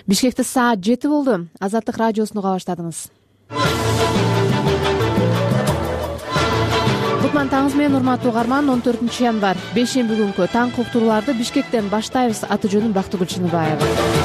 Бишкекте саат 7 болду. Азаттык радиосуну уга баштадыңыз. Кутман таңыңыз менен урматтуу угарман. 14 январь бейшемби күнкү таңкы уктурууларды Бишкектен баштайбыз. Аты жөнүм Бактыгүл Чыныбаева.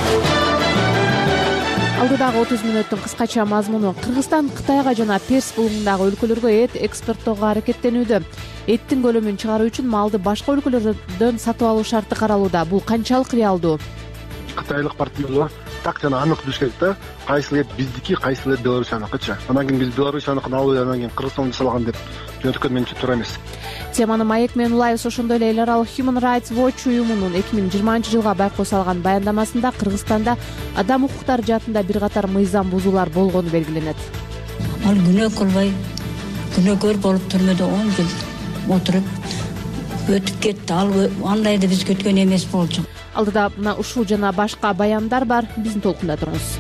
Алдыдагы 30 мүнөттүн кыскача мазмуну: Кыргызстан Кытайга жана Перс булуңундагы өлкөлөргө эт экспорттоого аракеттенүүдө. Эттин көлөмүн чыгаруу үчүн малды башка өлкөлөрдөн сатып алуу шарты каралууда. Бул канчалык реалдуу? Кытайлык партнерлор так жана анык билиш керек да, кайсыл эт биздики, кайсыл эт Белоруссияныкычы. Анан кийин биз Белоруссияныкын алып, анан кийин Кыргызстан жасалган деп жөнөткөн менчи туура эмес. Теманы маек менен улайбыз. Ошондой эле эл аралык Human Rights Watch уюмунун 2020-жылга байкоо салган баяндамасында Кыргызстанда адам укуктары жаатында бир катар мыйзам бузуулар болгону белгиленет. Ал күнөө кылбай, күнөөкөр болуп түрмөдө 10 жыл отуруп өтүп кетти. Ал андайды биз күткөн эмес болчу. Алдыда мына ушул жана башка баяндар бар. Биздин толкунда туруңуз.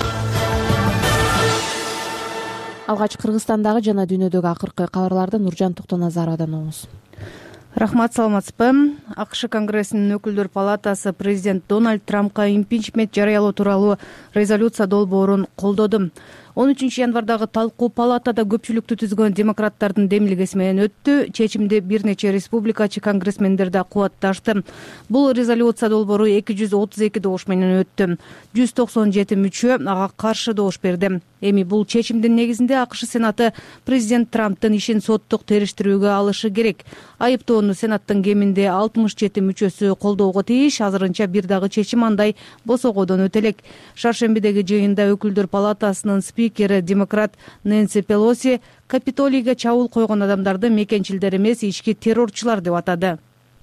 Алгач Кыргызстандагы жана дүйнөдөгү акыркы кабарларды Нуржан Токтоназаровдон угуңуз. Рахмат, саламатсызбы? АКШ Конгрессинин өкүлдөр палатасы президент Дональд Трампка импичмент жарыялоо тууралуу резолюция долбоорун колдоду. 13 январдагы талкуу палатада көпчүлүктү түзгөн демократтардын демилгеси менен өттү. Чечимди бир нече республикачы конгрессмендер да кубатташты. Бул резолюция долбоору 232 добуш менен өттү. 197 мүчө ага каршы добуш берди. Эми бул чечимдин негизинде АКШ Сенаты президент Трамптын ишин соттук териштирүүгө алышы керек. Айыптоону Сенаттын кеминде 67 мүчөсү колдоого тийиш. Азырынча бир дагы чечим андай босогодон өтө элек. Шаршембидеги жыйында өкүлдөр палатасынын спикери демократ Нэнси Пелоси Капитолийге чабуул койгон адамдарды мекенчилдер эмес, ички террорчулар деп атады.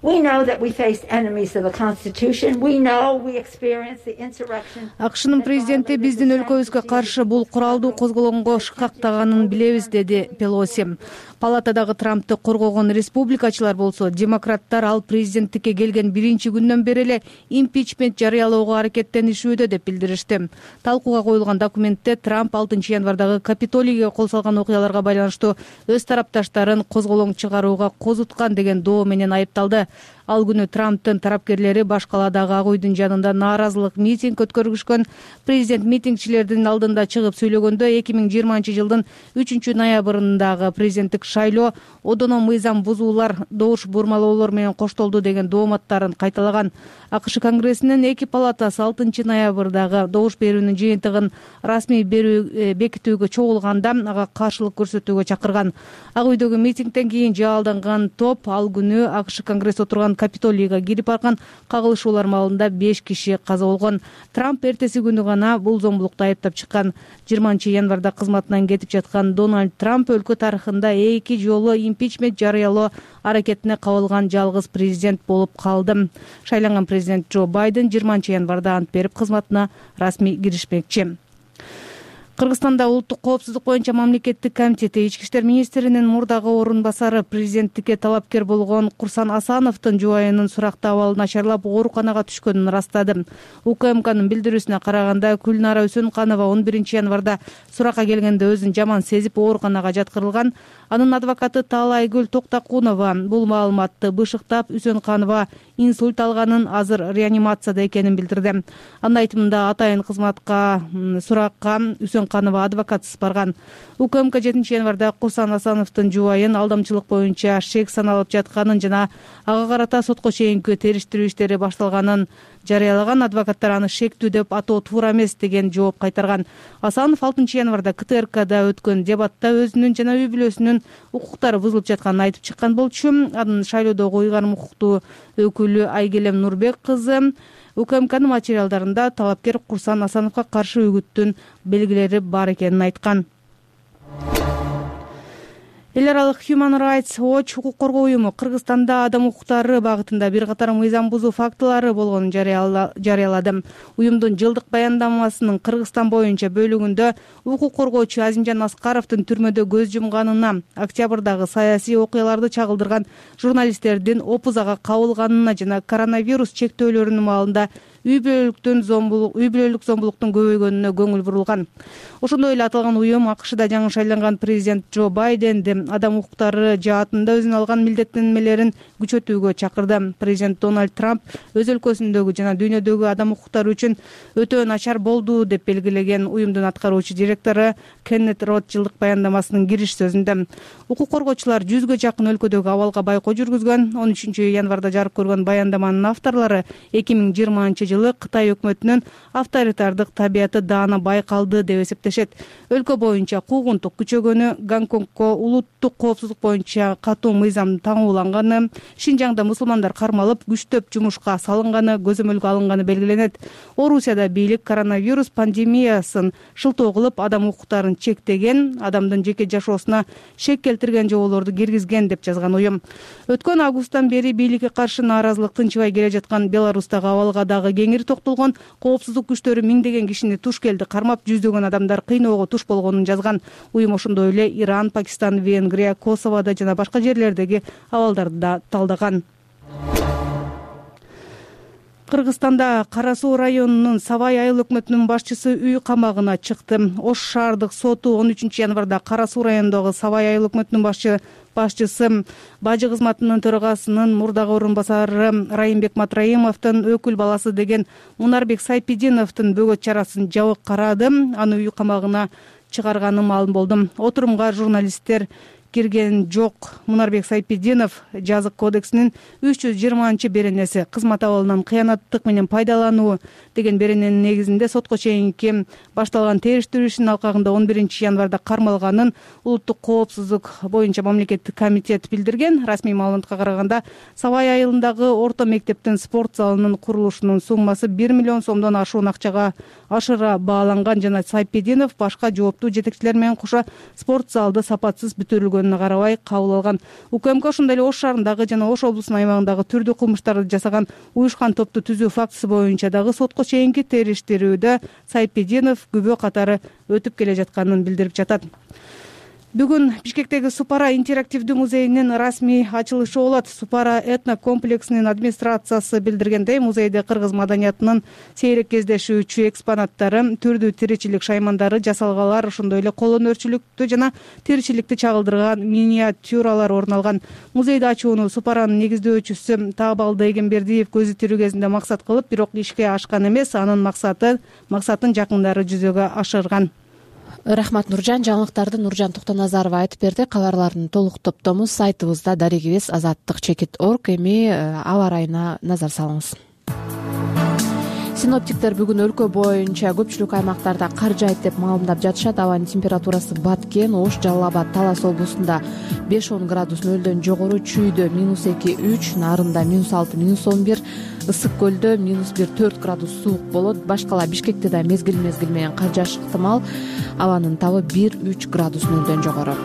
АКШнын президенти биздин өлкөбүзгө каршы бул куралдуу козголоңго шыкактаганын билебиз, деди Пелоси. Палатадагы Трампты коргогон республикачылар болсо, демократтар ал президенттикке келген биринчи күндөн бери эле импичмент жарыялоого аракеттенишүүдө деп билдиришти. Талкууга коюлган документте Трамп 6 январдагы Капитолийге кол салган окуяларга байланыштуу өз тарапташтарын козголоң чыгарууга козуткан деген доо менен айыпталды. Ал күнү Трамптын тарапкерлери баш каладагы Ак үйдүн жанында нааразылык митинг өткөрүшкөн. Президент митингчилердин алдында чыгып сүйлөгөндө 2020 жылдын 3 ноябрындагы президенттик шайлоо одоно мыйзам бузуулар, добуш бурмалоолор менен коштолду деген дооматтарын кайталаган. АКШ Конгрессинин эки палатасы 6 ноябрдагы добуш берүүнүн жыйынтыгын расмий бекитүүгө чогулганда ага каршылык көрсөтүүгө чакырган. Ак үйдөгү митингден кийин жаалданган топ ал күнү АКШ Конгресс отурган Капитолийге кирип барган. Кагылышуулар маалында 5 киши каза болгон. Трамп эртеси күнү гана бул зомбулукту айыптап чыккан. 20 январда кызматынан кетип жаткан Дональд Трамп өлкө тарыхында 2 жолу импичмент жарыялоо аракетине кабылган жалгыз президент болуп калды. Шайланган президент Джо Байден 20 январда ант берип кызматына расмий киришмекчи. Кыргызстанда улуттук коопсуздук боюнча мамлекеттик комитети ички иштер министринин мурдагы орун басары президенттикке талапкер болгон Курсан Асановдун жубайынын сурактуу абалы начарлап ооруканага түшкөнүн растады. УКМКнын билдирүүсүнө караганда Күлнара Үсөнканова 11 январда суракка келгенде өзүн жаман сезип ооруканага жаткырылган. Анын адвокаты Таалайгүл Токтакунова бул маалыматты бышыктап, Үсөнканова инсульт алганын, азыр реанимацияда экенин билдирди. Анын айтымында атайын кызматка суракка Үсөнканова адвокатсыз барган. УКМК 7 январда Курсан Асановдун жубайын алдамчылык боюнча шек саналып жатканын жана ага карата сотко чейинки териштирүү иштери башталганын жарыялаган. Адвокаттар аны шектүү деп атоо туура эмес деген жооп кайтарган. Асанов 6 январда КТРКда өткөн дебатта өзүнүн жана үй бүлөсүнүн укуктары бузулуп жатканын айтып чыккан болчу. Анын шайлоодогу ыйгарым укуктуу өкүлү Айгелем Нурбек кызы УКМКнын материалдарында талапкер Курсан Асановго каршы үгүттүн белгилери бар экенин айткан. Эл аралык Human Rights Watch укук коргоо уюму Кыргызстанда адам укуктары багытында бир катар мыйзам бузуу фактылары болгонун жарыялады. Уюмдун жылдык баяндамасынын Кыргызстан боюнча бөлүгүндө укук коргоочу Азимжан Аскаровдун түрмөдө көз жумганына, октябрдагы саясий окуяларды чагылдырган журналисттердин опузага кабылганына жана коронавирус чектөөлөрүнүн маалында үй бүлөлүк зомбулуктун көбөйгөнүнө көңүл бурулган. Ошондой эле аталган уюм АКШда жаңы шайланган президент Джо Байденди адам укуктары жаатында өзүнө алган милдеттенмелерин күчөтүүгө чакырды. Президент Дональд Трамп өз өлкөсүндөгү жана дүйнөдөгү адам укуктары үчүн өтө начар болду деп белгилеген уюмдун аткаруучу директору Кеннет Рот жылдык баяндамасынын кириш сөзүндө. Укук коргоочулар 100гө жакын өлкөдөгү абалга байкоо жүргүзгөн. 13 январда жарык көргөн баяндаманын авторлору 2020-жылы Кытай өкмөтүнүн авторитардык табияты даана байкалды деп эсептешет. Өлкө боюнча куугунтук күчөгөнү, Гонконгко улуттук коопсуздук боюнча катуу мыйзам таңууланганы, Шинжаңда мусулмандар кармалып, күчтөп жумушка салынганы, көзөмөлгө алынганы белгиленет. Орусияда бийлик коронавирус пандемиясын шылтоо кылып, адам укуктарын чектеген, адамдын жеке жашоосуна шек келтирген жоболорду киргизген деп жазган уюм. Өткөн августтан бери бийликке каршы нааразылык тынчыбай келе жаткан Беларустагы абалга дагы кеңири токтолгон. Коопсуздук күчтөрү миңдеген кишини туш келди кармап, жүздөгөн адамдар кыйноого туш болгонун жазган. Уюм ошондой эле Иран, Пакистан, Венгрия, Косоводо жана башка жерлердеги абалдарды да талдаган. Кыргызстанда Кара Суу районунун Савай айыл өкмөтүнүн башчысы үй камагына чыкты. Ош шаардык соту 13 январда Кара Суу районундагы Савай айыл өкмөтүнүн башчысы бажы кызматынын төрагасынын мурдагы орун басары Райымбек Матраимовдун өкүл баласы деген Мунарбек Сайпидиновдун бөгөт чарасын жабык карады. Аны үй камагына чыгарганы маалым болду. Отурумга журналисттер кирген жок. Мунарбек Сайпидинов жазык кодексинин 320-беренеси кызмат абалынан кыянаттык менен пайдалануу деген берененин негизинде сотко чейинки башталган териштирүүшүнүн алкагында 11 январда кармалганын улуттук коопсуздук боюнча мамлекеттик комитет билдирген. Расмий маалыматка караганда Савай айылындагы орто мектептин спорт залынын курулушунун суммасы 1 миллион сомдон ашуун акчага ашыра бааланган жана Сайпидинов башка жооптуу жетекчилер менен кошо спорт залды сапатсыз бүтүрүлгөн карабай кабыл алган. УКМК ошондой эле Ош шаарындагы жана Ош облусунун аймагындагы түрдүү кылмыштарды жасаган уюшкан топту түзүү фактысы боюнча дагы сотко чейинки териштирүүдө Сайпидинов күбө катары өтүп келе жатканын билдирип жатат. Бүгүн Бишкектеги Супара интерактивдүү музейинин расмий ачылышы болот. Супара этно комплексинин администрациясы билдиргендей, музейде кыргыз маданиятынын сейрек кездешүүчү экспонаттары, түрдүү тиричилик шаймандары, жасалгалар, ошондой эле кол өнөрчүлүктү жана тиричиликти чагылдырган миниатюралар орун алган. Музейди ачууну Супаранын негиздөөчүсү Таабалды Эгембердиев көзү тирүү кезинде максат кылып, бирок ишке ашкан эмес, анын максатын жакындары жүзөгө ашырган. Рахмат Нуржан. Жаңылыктарды Нуржан Токтоназарова айтып берди. Кабарлардын толук топтому сайтыбызда дарегибиз azattik.org. Эми аба ырайына назар салыңыз. Синоптиктер бүгүн өлкө боюнча көпчүлүк аймактарда кар жаайт деп маалымдап жатышат. Абанын температурасы Баткен, Ош, Жалал Абад, Талас облусунда 5-10 градус нөлдөн жогору, Чүйдө -2-3, Нарында -6, -11, Ысык көлдө -1-4 градус суук болот. Башкала Бишкекте да мезгил менен кар жааш ыктымал. Абанын табы 1-3 градус нөлдөн жогору.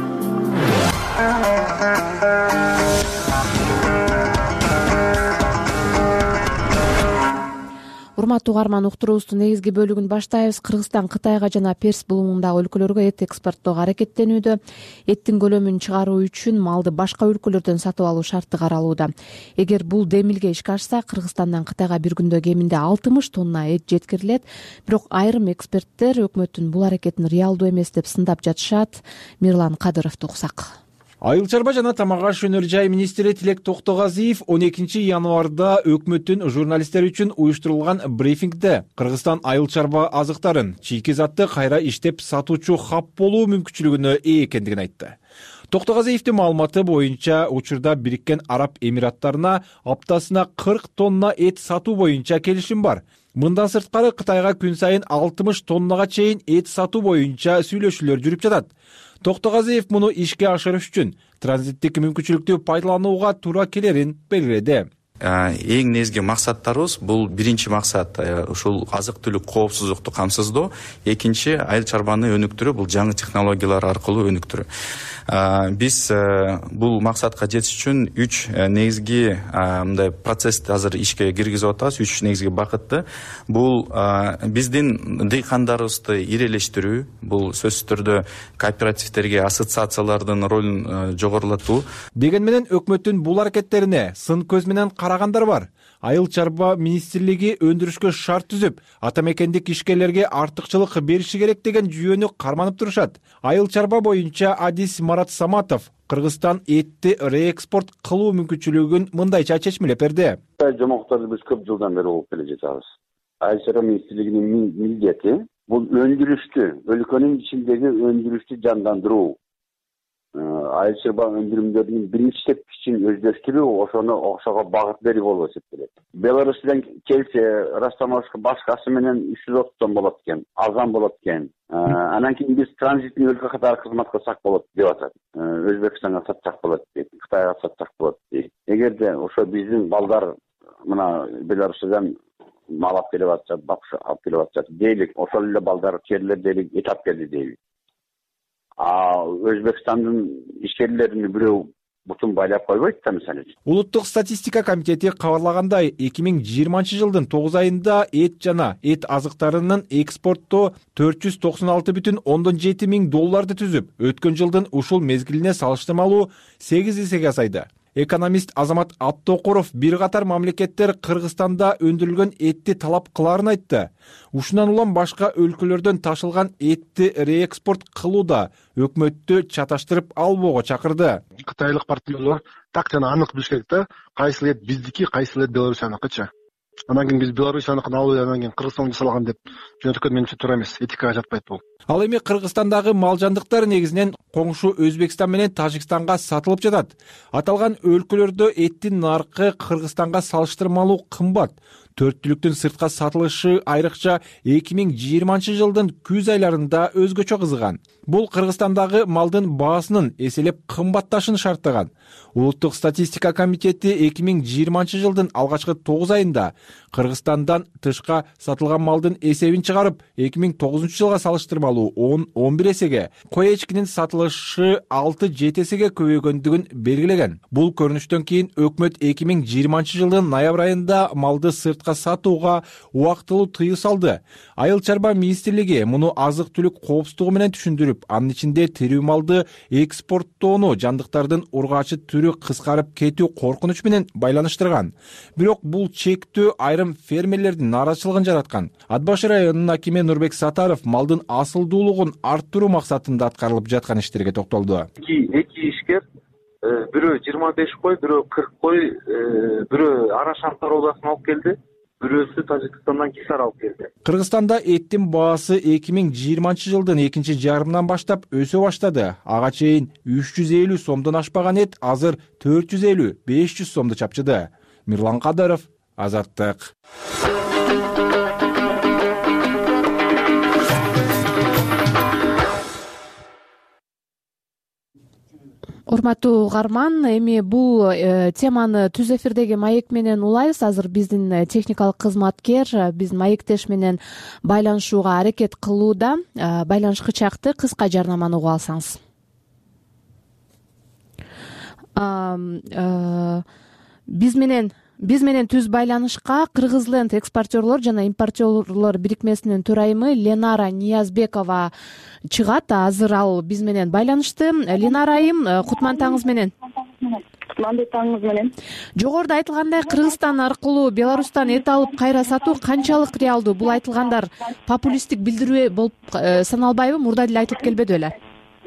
Урматтуу угарман, уктуруубуздун негизги бөлүгүн баштайбыз. Кыргызстан Кытайга жана Перс булуңундагы өлкөлөргө эт экспорттоого аракеттенүүдө. Эттин көлөмүн чыгаруу үчүн малды башка өлкөлөрдөн сатып алуу шарты каралууда. Эгер бул демилге ишке ашса, Кыргызстандан Кытайга бир күндө кеминде 60 тонна эт жеткирилет. Бирок айрым эксперттер өкмөттүн бул аракетин реалдуу эмес деп сындап жатышат. Мирлан Кадыровду уксак. Айыл чарба жана тамак аш өнөр жай министри Тилек Токтогазиев 12 январда өкмөттүн журналисттер үчүн уюштурулган брифингде Кыргызстан айыл чарба азыктарын чийки затты кайра иштеп сатуучу хап болуу мүмкүнчүлүгүнө ээ экендигин айтты. Токтогазиевдин маалыматы боюнча учурда Бириккен Араб Эмираттарына аптасына 40 тонна эт сатуу боюнча келишим бар. Мындан сырткары Кытайга күн сайын 60 тоннага чейин эт сатуу боюнча сүйлөшүүлөр жүрүп жатат. Токтогазиев муну ишке ашырыш үчүн транзиттик мүмкүнчүлүктү пайдаланууга туура келерин белгиледи. Эң негизги максаттарыбыз бул биринчи максат ушул азык түлүк коопсуздукту камсыздоо, экинчи айыл чарбаны өнүктүрүү, бул жаңы технологиялар аркылуу өнүктүрүү. Биз бул максатка жетиш үчүн 3 негизги мындай процессти азыр ишке киргизип атабыз. 3 негизги бакытты. Бул биздин дыйкандарыбызды ирелештирүү, бул сөзсүз түрдө кооперативдерге, ассоциациялардын ролун жогорулатуу. Деген менен өкмөттүн бул аракеттерине сын көз менен карагандар бар. Айыл чарба министрлиги өндүрүшкө шарт түзүп, ата мекендик ишкерлерге артыкчылык бериши керек деген жүйөнү карманып турушат. Айыл чарба боюнча адис Марат Саматов Кыргызстан этти реэкспорт кылуу мүмкүнчүлүгүн мындайча чечмелеп берди. Жомокторду биз көп жылдан бери угуп келе жатабыз. Айыл чарба министрлигинин милдети бул өндүрүштү, өлкөнүн ичиндеги өндүрүштү жандандыруу. Айыл чарба өндүрүмдөрүнүн биринчи тепкичин өздөштүрүү, ошону окшого багыт берүү болуп эсептелет. Беларусьтан келсе, Ростомовск башкасы менен 330 тонн болот экен, арзан болот экен. Анан кийин биз транзитный өлкө катары кызмат кылсак болот деп атат. Өзбекстанга сатсак болот дейт, Кытайга сатсак болот дейт. Эгерде ошо биздин балдар мына Беларусьтан мал алып келип атышат, бакша алып келип атышат дейлик, ошол эле балдар керлер дейлик этап келди дейлик. Өзбекстандын ишкерлерини бирөө бутун байлап койбойт да, мисалы. Улуттук статистика комитети кабарлагандай, 2020 жылдын 9 айында эт жана эт азыктарынын экспорту $496,7 миң түзүп, өткөн жылдын ушул мезгилине салыштырмалуу 8 эсеге азайды. Экономист Азамат Аттокуров бир катар мамлекеттер Кыргызстанда өндүрүлгөн этти талап кыларын айтты. Ушундан улам башка өлкөлөрдөн ташылган этти реэкспорт кылууда өкмөттү чаташтырып албоого чакырды. Кытайлык партнерлор так жана анык билиш керек да, кайсыл эт биздики, кайсыл эт Беларусьяныкычы. Анан кийин биз Беларусьяныкын алып, анан кийин Кыргызстан жасалган деп жөнөткөн менимче туура эмес, этикага жатпайт бул. Ал эми Кыргызстандагы мал жандыктар негизинен коңшу Өзбекстан менен Тажикстанга сатылып жатат. Аталган өлкөлөрдө эттин наркы Кыргызстанга салыштырмалуу кымбат. Төрттүлүктүн сыртка сатылышы айрыкча 2020 жылдын күз айларында өзгөчө кызыган. Бул Кыргызстандагы малдын баасынын эселеп кымбатташын шарттаган. Улуттук статистика комитети 2020 жылдын алгачкы 9 айында Кыргызстандан тышка сатылган малдын эсебин чыгарып, 2009 жылга салыштырмалуу 10-11 эсеге, кой эчкинин сатылышы 6-7 эсеге көбөйгөндүгүн белгилеген. Бул көрүнүштөн кийин өкмөт 2020 жылдын ноябрь айында малды сыртка сатууга убактылуу тыюу салды. Айыл чарба министрлиги муну азык-түлүк коопсуздугу менен түшүндүрүп, анын ичинде тирүү малды экспорттоону жандыктардын ургаачы түрү кыскарып кетүү коркунуч менен байланыштырган. Бирок бул чектөө айрым фермерлердин нааразычылыгын жараткан. Ат башы районунун акими Нурбек Сатаров малдын асылдуулугун арттыруу максатында аткарылып жаткан иштерге токтолду. Эки ишкер бирөө 25 кой, бирөө 40 кой, бирөө Арашан тароодасын алып келди. Бирөөсү Тажикстандан Кисар алып келди. Кыргызстанда эттин баасы 2020 жылдын экинчи жарымынан баштап өсө баштады. Ага чейин 350 сомдон ашпаган эт азыр 450-500 сомду чапчыды. Мирлан Кадыров, Азаттык. Урматтуу угарман, эми бул теманы түз эфирдеги маек менен улайбыз. Азыр биздин техникалык кызматкер биздин маектеш менен байланышууга аракет кылууда. Байланышкы чакты кыска жарнаманы угуп алсаңыз. Биз менен түз байланышка Кыргызленд экспортерлор жана импортерлор бирикмесинин төрайымы Ленара Ниязбекова чыгат. Азыр ал биз менен байланышты. Ленара айым, кутман таңыңыз менен. Кутмандуу таңыңыз менен. Жогоруда айтылгандай, Кыргызстан аркылуу Беларустан эт алып кайра сатуу канчалык реалдуу? Бул айтылгандар популисттик билдирүү болуп саналбайбы? Мурда деле айтылып келбеди беле?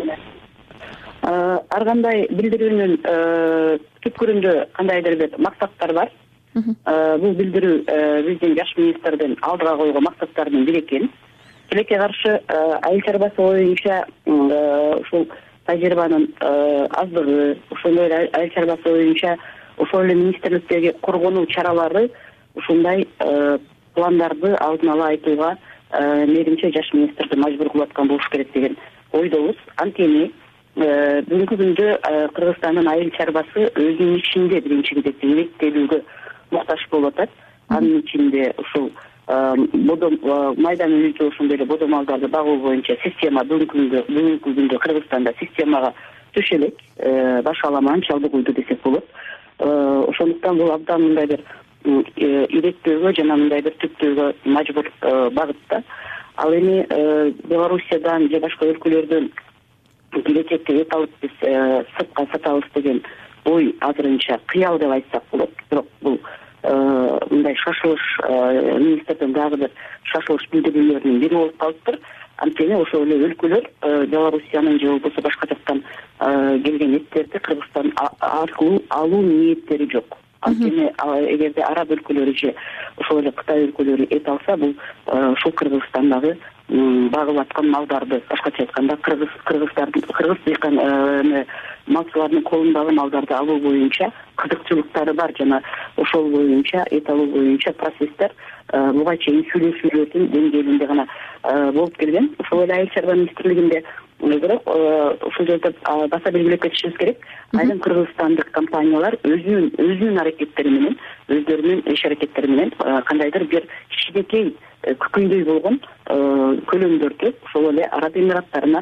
Ар кандай билдирүүнүн түпкүрүндө кандайдыр бир максаттар бар. Бул билдирүү биздин жаш министрдин алдыга койгон максаттарынын бири экен. Тилекке каршы айыл чарбасы боюнча ушул тажрыйбанын аздыгы, ошондой эле айыл чарбасы боюнча ошол эле министрликтеги коргонуу чаралары ушундай пландарды алдын ала айтууга мээринче жаш министрди мажбур кылып аткан болуш керек деген ойдобуз. Анткени бүгүнкү күндө Кыргызстандын айыл чарбасы өзүнүн ичинде биринчи кезекте илектелүүгө муктаж болуп атат. Анын ичинде ушул майдан өнүгүү, ошондой эле бодо малдарды багуу боюнча система бүгүнкү күндө Кыргызстанда системага төшөлөк, башаламан чалды куйду десек болот. Ошондуктан бул абдан мындай бир иреттөөгө жана мындай бир түптөөгө мажбур багытта. Ал эми Белоруссиядан же башка өлкөлөрдөн келечекте эт алып биз сыртка сатабыз деген ой азырынча кыял деп айтсак болот. Бирок бул мындай шашылыш министрдин дагы бир шашылыш билдирүүлөрүнүн бири болуп калыптыр. Анткени ошол эле өлкөлөр Белоруссиянын же болбосо башка жактан келген эттерди Кыргызстан аркылуу алуу ниеттери жок. Анткени эгерде араб өлкөлөрү же ошол эле Кытай өлкөлөрү эт алса, бул ушул Кыргызстандагы багылып аткан малдарды, башкача айтканда кыргыз дыйкан малчылардын колундагы малдарды алуу боюнча кызыкчылыктары бар жана ошол боюнча эт алуу боюнча процесстер буга чейин сүйлөшүүлөрдүн деңгээлинде гана болуп келген. Ошол эле Айыл чарба министрлигинде бирок ушул жерде баса белгилеп кетишибиз керек. Айрым кыргызстандык компаниялар өзүнүн аракеттери менен, өздөрүнүн иш аракеттери менен кандайдыр бир кичинекей күкүндөй болгон көлөмдөрдү ошол эле Араб Эмираттарына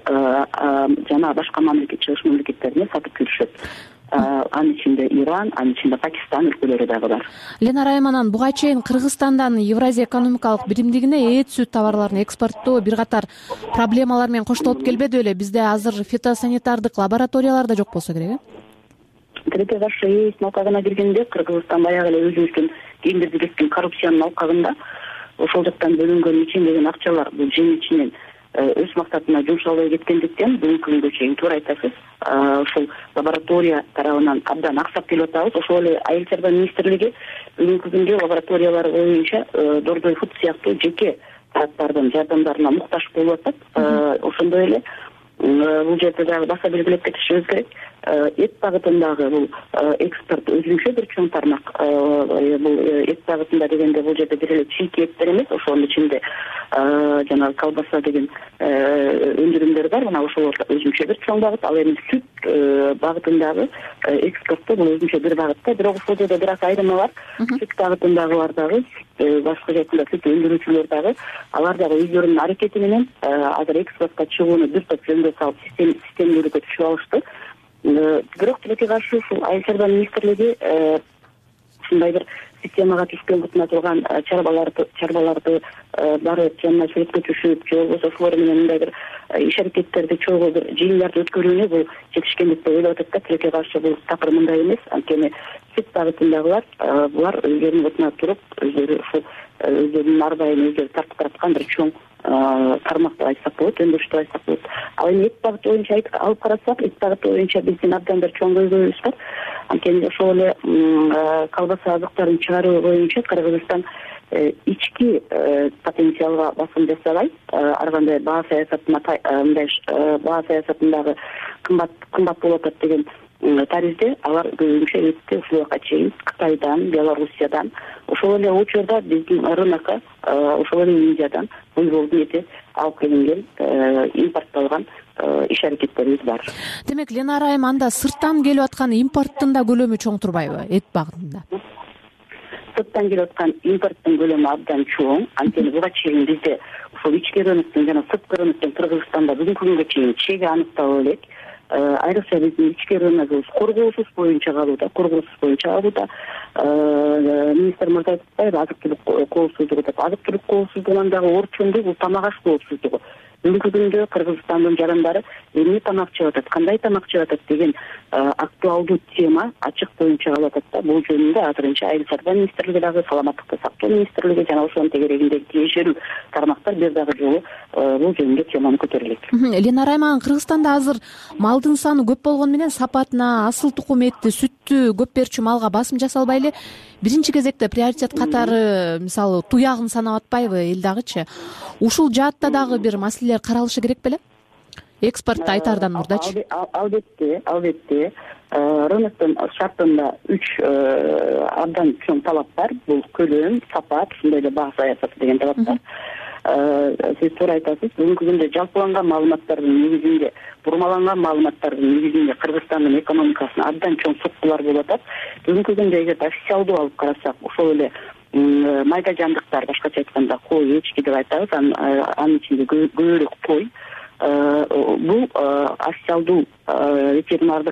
жана башка чыгыш мамлекеттерине сатып жүрүшөт. Анын ичинде Иран, анын ичинде Пакистан өлкөлөрү дагы бар. Ленара Райманан, буга чейин Кыргызстандан Евразия экономикалык биримдигине эт сүт товарларын экспорттоо бир катар проблемалар менен коштолуп келбеди беле? Бизде азыр фитосанитардык лабораториялар да жок болсо керек, Тилекке каршы ЭС алкагына киргенде Кыргызстан баягы эле өзүбүздүн кийимдерди кескин коррупциянын алкагында ошол жактан бөлүнгөн мичиндеген акчалар бул жем ичинен өз максатына жумшалбай кеткендиктен бүгүнкү күнгө чейин туура айтасыз, ушул лаборатория тарабынан абдан аксап келип атабыз. Ошол эле Айыл чарба министрлиги бүгүнкү күндө лабораториялар боюнча Дордой Фуд сыяктуу жеке тараптардын жардамдарына муктаж болуп атат. Ошондой эле бул жерде дагы баса белгилеп кетишибиз керек. Эт багытындагы бул экспорт өзүнчө бир чоң тармак. Бул эт багытында дегенде бул жерде бир эле чийки эттер эмес, ошонун ичинде жанагы колбаса деген өндүрүмдөр бар. Мына ошол өзүнчө бир чоң багыт. Ал эми сүт багытындагы экспортто бул өзүнчө бир багытта. Бирок ошол жерде бир аз айырмы бар. Сүт багытындагылар дагы, башка жактан сүт өндүрүүчүлөр дагы, алар дагы өздөрүнүн аракети менен азыр экспортко чыгууну бир топ жөнгө салып системдүүлүккө түшүп алышты. Бирок тилекке каршы ушул Айыл чарба министрлиги ушундай бир системага түшкөн бутуна турган чарбаларды барып жанына сүрөткө түшүп, же болбосо ошолор менен мындай бир иш аракеттерди чогуу бир жыйындарды өткөрүүнү бул жетишкендик деп ойлоп атат да. Тилекке каршы бул такыр мындай эмес. Анткени сүт багытындагылар булар өздөрүнүн бутуна туруп, өздөрү ушул өздөрүнүн арбайын өздөрү тартып бараткан бир чоң тармак деп айтсак болот, өндүрүш деп айтсак болот. Ал эми эт багыты боюнча алып карасак, эт багыты боюнча биздин абдан бир чоң көйгөйүбүз бар. Анткени ошол эле колбаса азыктарын чыгаруу боюнча Кыргызстан ички потенциалга басым жасабай, ар кандай баа саясатындагы кымбат болуп атат деген таризде алар көбүнчө этти ушул убакка чейин Кытайдан, Белоруссиядан, ошол эле учурда биздин рынокко ошол эле Индиядан буйволдун эти алып келинген, импортталган иш аракеттерибиз бар. Демек, Ленара Райман, анда сырттан келип аткан импорттун да көлөмү чоң турбайбы эт багытында? Сырттан келип аткан импорттун көлөмү абдан чоң. Анткени буга чейин бизде ушул ички рыноктун жана сырткы рыноктун Кыргызстанда бүгүнкү күнгө чейин чеги аныкталып элек. Айрыкча биздин ички рыногубуз коргоосуз боюнча калууда. Министр мырза айтпайбы, азык-түлүк коопсуздугу деп. Азык-түлүк коопсуздугунан дагы орчундуу бул тамак аш коопсуздугу. Бүгүнкү күндө Кыргызстандын жарандары эмне тамак жеп атат, кандай тамак жеп атат деген актуалдуу тема ачык боюнча калып атат да. Бул жөнүндө азырынча Айыл чарба министрлиги дагы, саламаттыкты сактоо министрлиги жана ошонун тегерегиндеги тиешелүү тармактар бир дагы жолу бул жөнүндө теманы көтөрүлөт. Ленара Райман, Кыргызстанда азыр малдын саны көп болгону менен сапатына, асыл тукум этти, сүттү көп берчү малга басым жасалбай эле биринчи кезекте приоритет катары мисалы туягын санап атпайбы эл дагычы? Ушул жаатта дагы бир маселелер каралышы керек беле? Экспортто айтаардан мурдачы. Албетте. Рыноктун шартында 3 абдан чоң талап бар. Бул көлөм, сапат, ушундай эле баа саясаты деген талаптар. Сиз туура айтасыз. Бүгүнкү күндө жалпыланган маалыматтардын негизинде, бурмаланган маалыматтардын негизинде Кыргызстандын экономикасына абдан чоң соккулар болуп атат. Бүгүнкү күндө эгер официалдуу алып карасак, ошол эле майда жандыктар, башкача айтканда кой, эчки деп айтабыз, анын ичинде көбүрөөк кой. Бул официалдуу ветеринардык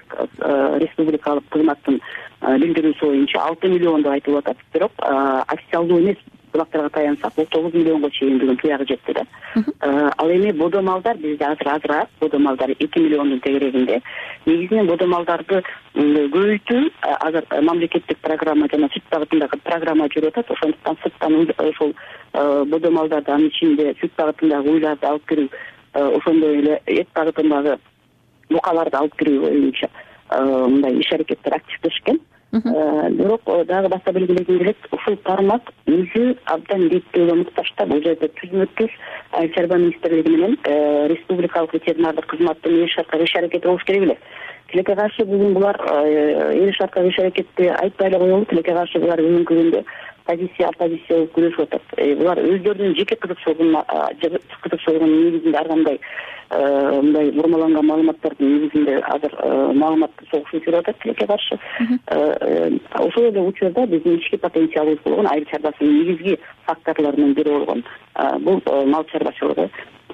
республикалык кызматтын билдирүүсү боюнча 6 миллион деп айтылып атат. Бирок официалдуу эмес булактарга таянсак, бул 9 миллионго чейин туягы жетти да. Ал эми бодомалдар бизде азыраак, бодомалдар 2 миллиондун тегерегинде. Негизинен бодомалдарды көбөйтүү азыр мамлекеттик программа жана сүт багытындагы программа жүрүп атат. Ошондуктан сырттан ошол бодомалдарды, анын ичинде сүт багытындагы уйларды алып кирүү, ошондой эле эт багытындагы букаларды алып кирүү боюнча мындай иш-аракеттер активдешкен. Бирок дагы баса белгилегим келет, ушул тармак өзү абдан реттөөгө муктаж да. Бул жерде түзмө-түз Айыл чарба министрлиги менен республикалык ветеринардык кызматтын иш аракети болуш керек эле. Тилекке каршы бүгүн булар иш аракетти айтпай эле коелу. Тилекке каршы булар бүгүнкү күндө позиция оппозиция болуп күрөшүп атат. Булар өздөрүнүн жеке кызыкчылыгынын негизинде ар кандай мындай бурмаланган маалыматтардын негизинде азыр маалымат согушу жүрүп атат тилекке каршы. Ошол эле учурда биздин ички потенциалыбыз болгон айыл чарбасынын негизги факторлорунун бири болгон бул мал чарбачылыгы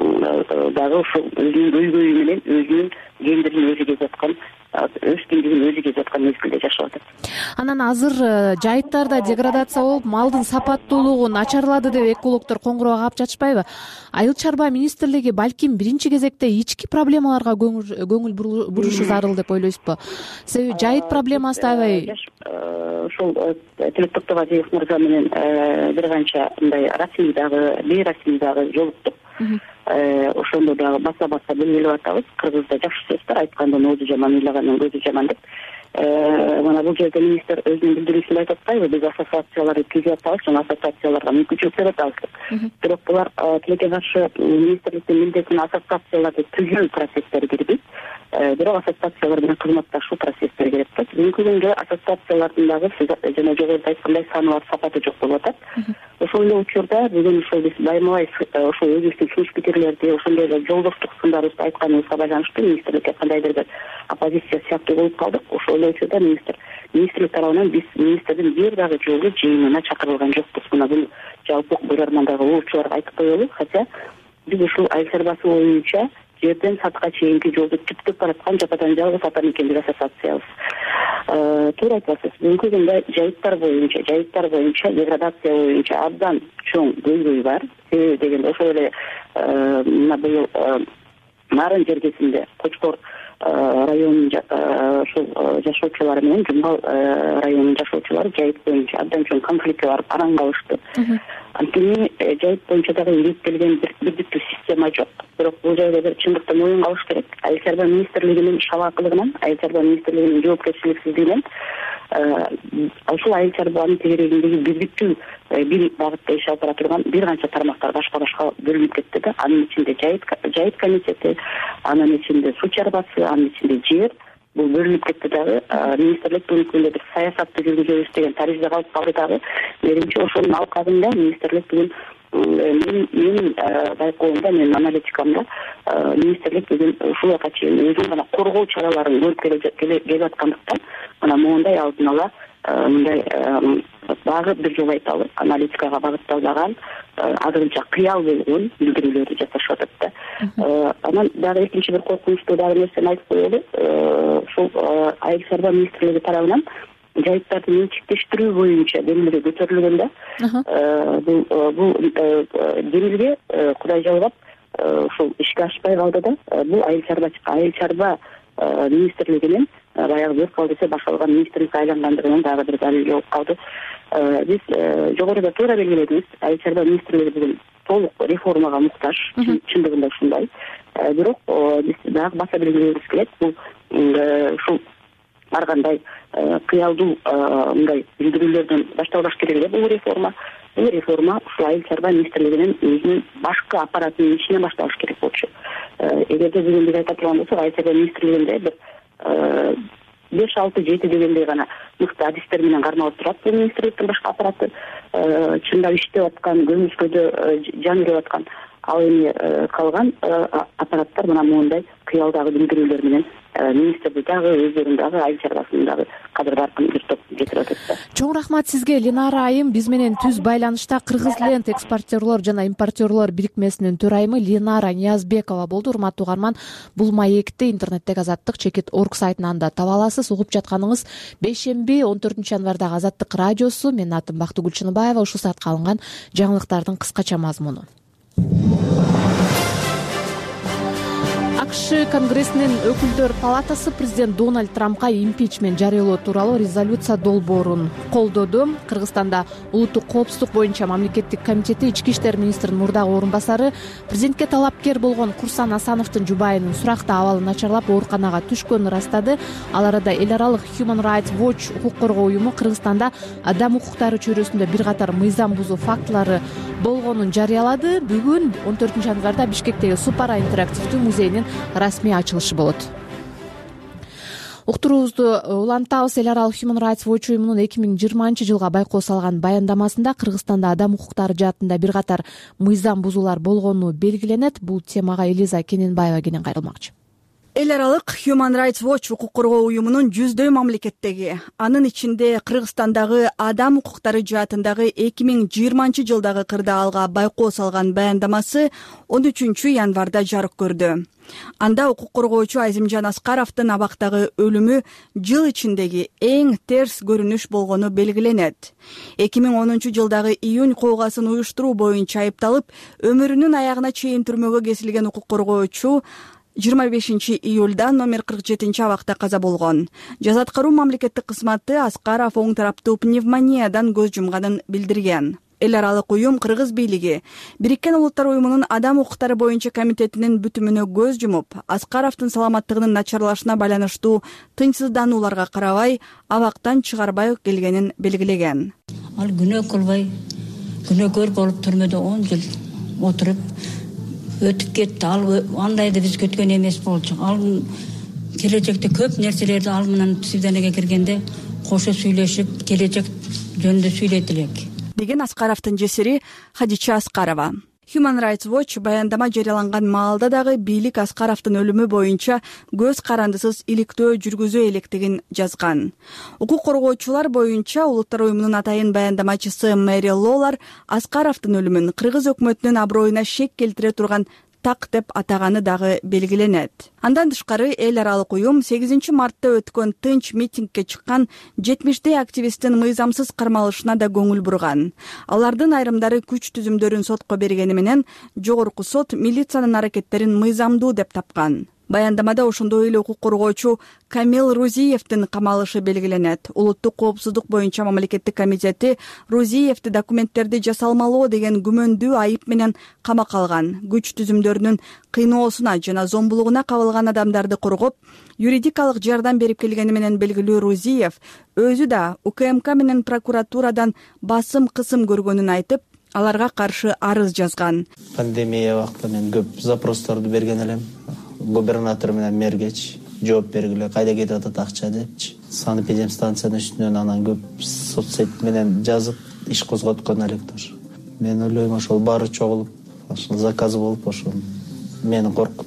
дагы ушул өзүнүн көйгөйү менен өзүнүн гендерин өзү кезип аткан, өскүндүгүн өзү кезип аткан мезгилде жашап атат. Анан азыр жайыттарда деградация болуп, малдын сапаттуулугу начарлады деп экологдор коңгуроо каап жатышпайбы? Айыл чарба министрлиги балким биринчи кезекте ички проблемаларга көңүл бурушу зарыл деп ойлойсузбу? Себеби жайыт проблемасы дагы ушул Тилек Токтогазиев мырза менен бир канча мындай расмий дагы, бейрасмий дагы жолуктук. Ошондо дагы баса белгилеп атабыз. Кыргызда жакшы сөз бар, айткандын оозу жаман, ыйлагандын көзү жаман деп. Мына бул жерде министр өзүнүн билдирүүсүндө айтып атпайбы, биз ассоциацияларды түзүп атабыз, жана ассоциацияларга мүмкүнчүлүк берип атабыз. Бирок булар тилекке каршы министрликтин милдетин ассоциацияларды түзүү процесстери кирбейт. Бирок ассоциациялар менен кызматташуу процесстери керек да. Бүгүнкү күндө ассоциациялардын дагы жана жогоруда айткандай саны бар, сапаты жок болуп атат. Ошол эле учурда бүгүн ушул биз байма-бай ошол өзүбүздүн сунуш пикирлерди, ошондой эле жолдоштук сындарыбызды айтканыбызга байланыштуу министрликке кандайдыр бир оппозиция сыяктуу болуп калдык. Ошол эле учурда министрлик тарабынан биз министрдин бир дагы жолу жыйынына чакырылган жокпуз. Мына бул жалпы көрөрмандагы угуучуларга айтып коелу. Хотя биз ушул айыл чарбасы боюнча жерден сатка чейинки жолду түптөп бараткан жападан жалгыз атамекендик ассоциациябыз. Туура айтасыз. Бүгүнкү күндө жайыттар боюнча деградация боюнча абдан чоң көйгөй бар. Себеби дегенде ошол эле мына быйыл Нарын жергесинде Кочкор районунун ушул жашоочулары менен Жумгал районунун жашоочулары жайыт боюнча абдан чоң конфликтке барып аран калышты. Анткени жайыт боюнча дагы иреттелген бирдиктүү система жок. Бирок бул жерде бир чындыкты моюнга алыш керек. Айыл чарба министрлигинин шабакылыгынан, айыл чарба министрлигинин жоопкерчиликсиздигинен ушул айыл чарбанын тегерегиндеги бирдиктүү бир багытта иш алып бара турган бир канча тармактар башка бөлүнүп кетти да. Анын ичинде жайыт комитети, анын ичинде суу чарбасы, анын ичинде жер бул бөлүнүп кетти дагы. Министрлик бүгүнкү күндө бир саясатты жүргүзөбүз деген таризде калып калды дагы. Менимче ошонун алкагында министрлик бүгүн менин байкоомдо, менин аналитикамда министрлик бүгүн ушул жака чейин өзүнүн гана коргоо чараларын көрүп келип аткандыктан мына моундай алдын ала мындай дагы бир жолу айталы, аналитикага багытталбаган азырынча кыял болгон билдирүүлөрдү жасашып атат да. Анан дагы экинчи бир коркунучтуу дагы нерсени айтып коелу. Ушул айыл чарба министрлиги тарабынан жайыттарды менчиктештирүү боюнча демилге көтөрүлгөн да. Бул демилге Кудай жалгап ушул ишке ашпай калды да. Бул айыл чарба министрлигинин баягы вертикал десе башкарылган министрликке айлангандыгынын дагы бир далили болуп калды. Биз жогоруда туура белгиледиңиз, айыл чарба министрлиги бүгүн толук реформага муктаж, чындыгында ушундай. Бирок биз дагы баса белгилегибиз келет, бул ушул ар кандай кыялдуу мындай билдирүүлөрдөн башталбаш керек эле бул реформа. Бул реформа ушул айыл чарба министрлигинин өзүнүн башкы аппаратынын ичинен башталыш керек болчу. Эгерде бүгүн биз айта турган болсок, айыл чарба министрлигинде бир 5-6-7 дегендей гана мыкты адистер менен кармалып турат бул министрликтин башка аппараты. Чындап иштеп аткан, көмүскөдө жан берип аткан ал эми калган аппараттар мына моундай кыялдагы билдирүүлөр менен министрди дагы өздөрүнүн дагы айыл чарбасын дагы кадыр баркын бир топ жетирип атат да. Чоң рахмат сизге, Ленара айым. Биз менен түз байланышта Кыргызленд экспортерлор жана импортерлор бирикмесинин төрайымы Ленара Ниязбекова болду. Урматтуу угарман, бул маекти интернеттеги Азаттык /org сайтынан да таба аласыз. Угуп жатканыңыз бейшемби 14 январдагы Азаттык радиосу. Менин атым Бактыгүл Чыныбаева. Ушул саатка алынган жаңылыктардын кыскача мазмуну. АКШ Конгрессинин өкүлдөр палатасы президент Дональд Трампка импичмент жарыялоо тууралуу резолюция долбоорун колдоду. Кыргызстанда улуттук коопсуздук боюнча мамлекеттик комитети ички иштер министринин мурдагы орун басары президентке талапкер болгон Курсан Асановдун жубайынын суракта абалы начарлап ооруканага түшкөнүн ырастады. Ал арада эл аралык Human Rights Watch укук коргоо уюму Кыргызстанда адам укуктары чөйрөсүндө бир катар мыйзам бузуу фактылары болгонун жарыялады. Бүгүн 14 январда Бишкектеги Супара интерактивдүү музейинин расмий ачылышы болот. Уктуруубузду улантабыз. Эл аралык Human Rights Watch уюмунун 2020 жылга байкоо салган баяндамасында Кыргызстанда адам укуктары жаатында бир катар мыйзам бузуулар болгону белгиленет. Бул темага Элиза Кененбаева кенен кайрылмакчы. Эл аралык Human Rights Watch укук коргоо уюмунун жүздөй мамлекеттеги, анын ичинде Кыргызстандагы адам укуктары жаатындагы 2020 жылдагы кырдаалга байкоо салган баяндамасы 13 январда жарык көрдү. Анда укук коргоочу Азимжан Аскаровдун абактагы өлүмү жыл ичиндеги эң терс көрүнүш болгону белгиленет. 2010 жылдагы июнь коогасын уюштуруу боюнча айыпталып, өмүрүнүн аягына чейин түрмөгө кесилген укук коргоочу 25 июлда номер 47 абакта каза болгон. Жаза аткаруу мамлекеттик кызматы Аскаров оң тараптуу пневмониядан көз жумганын билдирген. Эл аралык уюм Кыргыз бийлиги Бириккен Улуттар уюмунун адам укуктары боюнча комитетинин бүтүмүнө көз жумуп, Аскаровдун саламаттыгынын начарлашына байланыштуу тынчсызданууларга карабай, абактан чыгарбай келгенин белгилеген. Ал күнөө кылбай, күнөөкөр болуп түрмөдө 10 жыл отуруп өтүп кетти. Ал андайды биз көткөн эмес болчу. Ал келечекте көп нерселерди ал менен свиданиеге киргенде кошо сүйлөшүп, келечек жөнүндө сүйлөйт элек деген Аскаровдун жесири Хадича Аскарова. Human Rights Watch баяндама жарыяланган маалда дагы бийлик Аскаровдун өлүмү боюнча көз карандысыз иликтөө жүргүзө электигин жазган. Укук коргоочулар боюнча Улуттар уюмунун атайын баяндамачысы Мэри Лолар Аскаровдун өлүмүн Кыргыз өкмөтүнүн аброюна шек келтире турган так деп атаганы дагы белгиленет. Андан тышкары эл аралык уюм 8 мартта өткөн тынч митингге чыккан 70 активисттин мыйзамсыз кармалышына да көңүл бурган. Алардын айрымдары күч түзүмдөрүн сотко бергени менен жогорку сот милициянын аракеттерин мыйзамдуу деп тапкан. Баяндамада ошондой эле укук коргоочу Камил Рузиевдин камалышы белгиленет. Улуттук коопсуздук боюнча мамлекеттик комитети Рузиевди документтерди жасалмалоо деген күмөндүү айып менен камакка алган. Күч түзүмдөрүнүн кыйноосуна жана зомбулугуна кабылган адамдарды коргоп, юридикалык жардам берип келгени менен белгилүү Рузиев өзү да УКМК менен прокуратурадан басым-кысым көргөнүн айтып, аларга каршы арыз жазган. Пандемия вакытта мен көп запростарды берген элем. Губернатор менен мэргеч жооп бергиле, кайда кетип атат акча депчи. Санэпидемстанциянын үстүнөн анан көп соцсет менен жазып иш козготкон электор. Мен ойлойм ошол баары чогулуп, ошол заказ болуп, ошол мени коркуп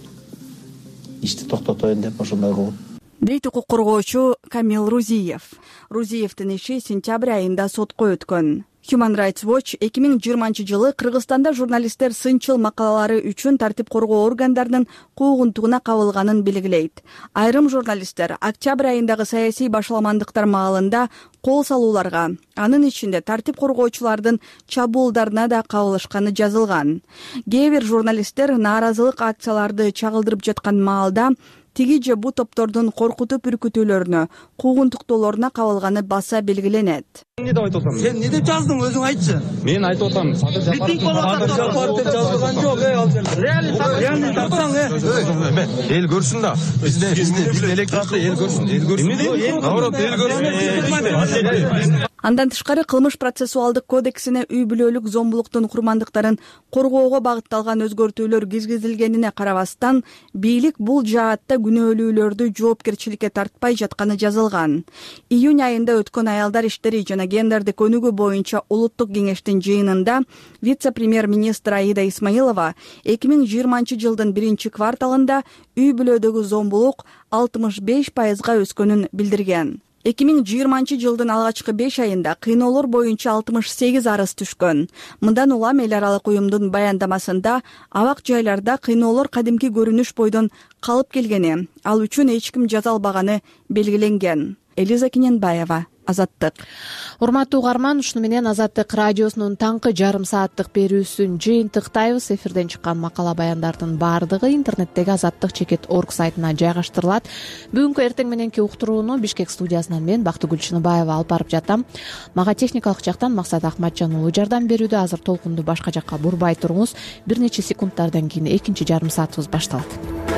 ишти токтотоюн деп ошондой кылып. Дейт укук коргоочу Камил Рузиев. Рузиевдин иши сентябрь айында сотко өткөн. Human Rights Watch 2020 жылы Кыргызстанда журналисттер сынчыл макалалары үчүн тартип коргоо органдарынын куугунтугуна кабылганын белгилейт. Айрым журналисттер октябрь айындагы саясий башаламандыктар маалында кол салууларга, анын ичинде тартип коргоочулардын чабуулдарына да кабылышканы жазылган. Кээ бир журналисттер нааразылык акцияларды чагылдырып жаткан маалда тиги же бу топтордун коркутуп үркүтүүлөрүнө, куугунтуктоолоруна кабылганы баса белгиленет. Эмне деп айтып атасың? Сен эмне деп жаздың, өзүң айтчы. Мен айтып атам. Митинг болуп атат деп жазылган жок, ал жерде. Реально тапсаң, эл көрсүн да. Бизде электоратты эл көрсүн. Наоборот, эл көрсүн. Андан тышкары кылмыш процессуалдык кодексине үй бүлөлүк зомбулуктун курмандыктарын коргоого багытталган өзгөртүүлөр киргизилгенине карабастан, бийлик бул жаатта күнөөлүүлөрдү жоопкерчиликке тартпай жатканы жазылган. Июнь айында өткөн аялдар иштери жана жана гендердик өнүгүү боюнча улуттук кеңештин жыйынында вице-премьер-министр Аида Исмаилова 2020 жылдын 1-кварталында үй бүлөдөгү зомбулук 65%га өскөнүн билдирген. 2020 жылдын алгачкы 5 айында кыйноолор боюнча 68 арыз түшкөн. Мындан улам эл аралык уюмдун баяндамасында абак жайларда кыйноолор кадимки көрүнүш бойдон калып келгени, ал үчүн эч ким жаза албаганы белгиленген. Элиза Кененбаева, Азаттык. Урматтуу угарман, ушуну менен Азаттык радиосунун таңкы жарым сааттык берүүсүн жыйынтыктайбыз. Эфирден чыккан макала баяндардын баардыгы интернеттеги azattik.org сайтына жайгаштырылат. Бүгүнкү эртең мененки уктурууну Бишкек студиясынан мен Бактыгүл Чыныбаева алып барып жатам. Мага техникалык жактан Максат Ахматжан уулу жардам берүүдө. Азыр толкунду башка жакка бурбай туруңуз. Бир нече секундтардан кийин экинчи жарым саатыбыз башталат.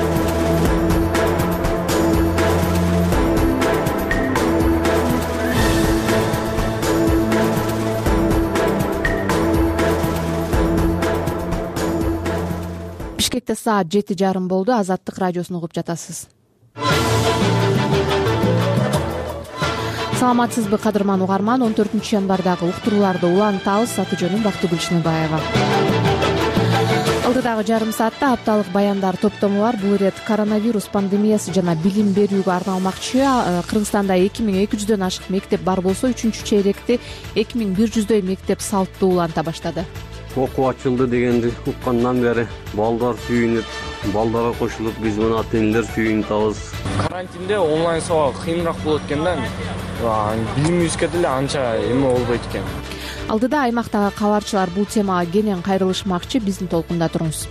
Бишкекте саат 7:30 болду. Азаттык радиосун угуп жатасыз. Саламатсызбы, кадырман угарман? 14 январдагы уктурууларды улантабыз. Аты жөнүм Бактыгүл Чыныбаева. Алдыдагы жарым саатта апталык баяндар топтому бар. Бул ирет коронавирус пандемиясы жана билим берүүгө арналмакчы. Кыргызстанда 2200дөн ашык мектеп бар болсо, 3-чейректе 2100дөй мектеп салттуу уланта баштады. Окуу ачылды дегенди уккандан бери балдар сүйүнүп, балдарга кошулуп, биз мына ата-энелер сүйүнүп. Карантинде онлайн сабак кыйыныраак болот экен да. Билимибизге деле анча эме болбойт экен. Алдыда аймактагы кабарчылар бул темага кенен кайрылышмакчы. Биздин толкунда туруңуз.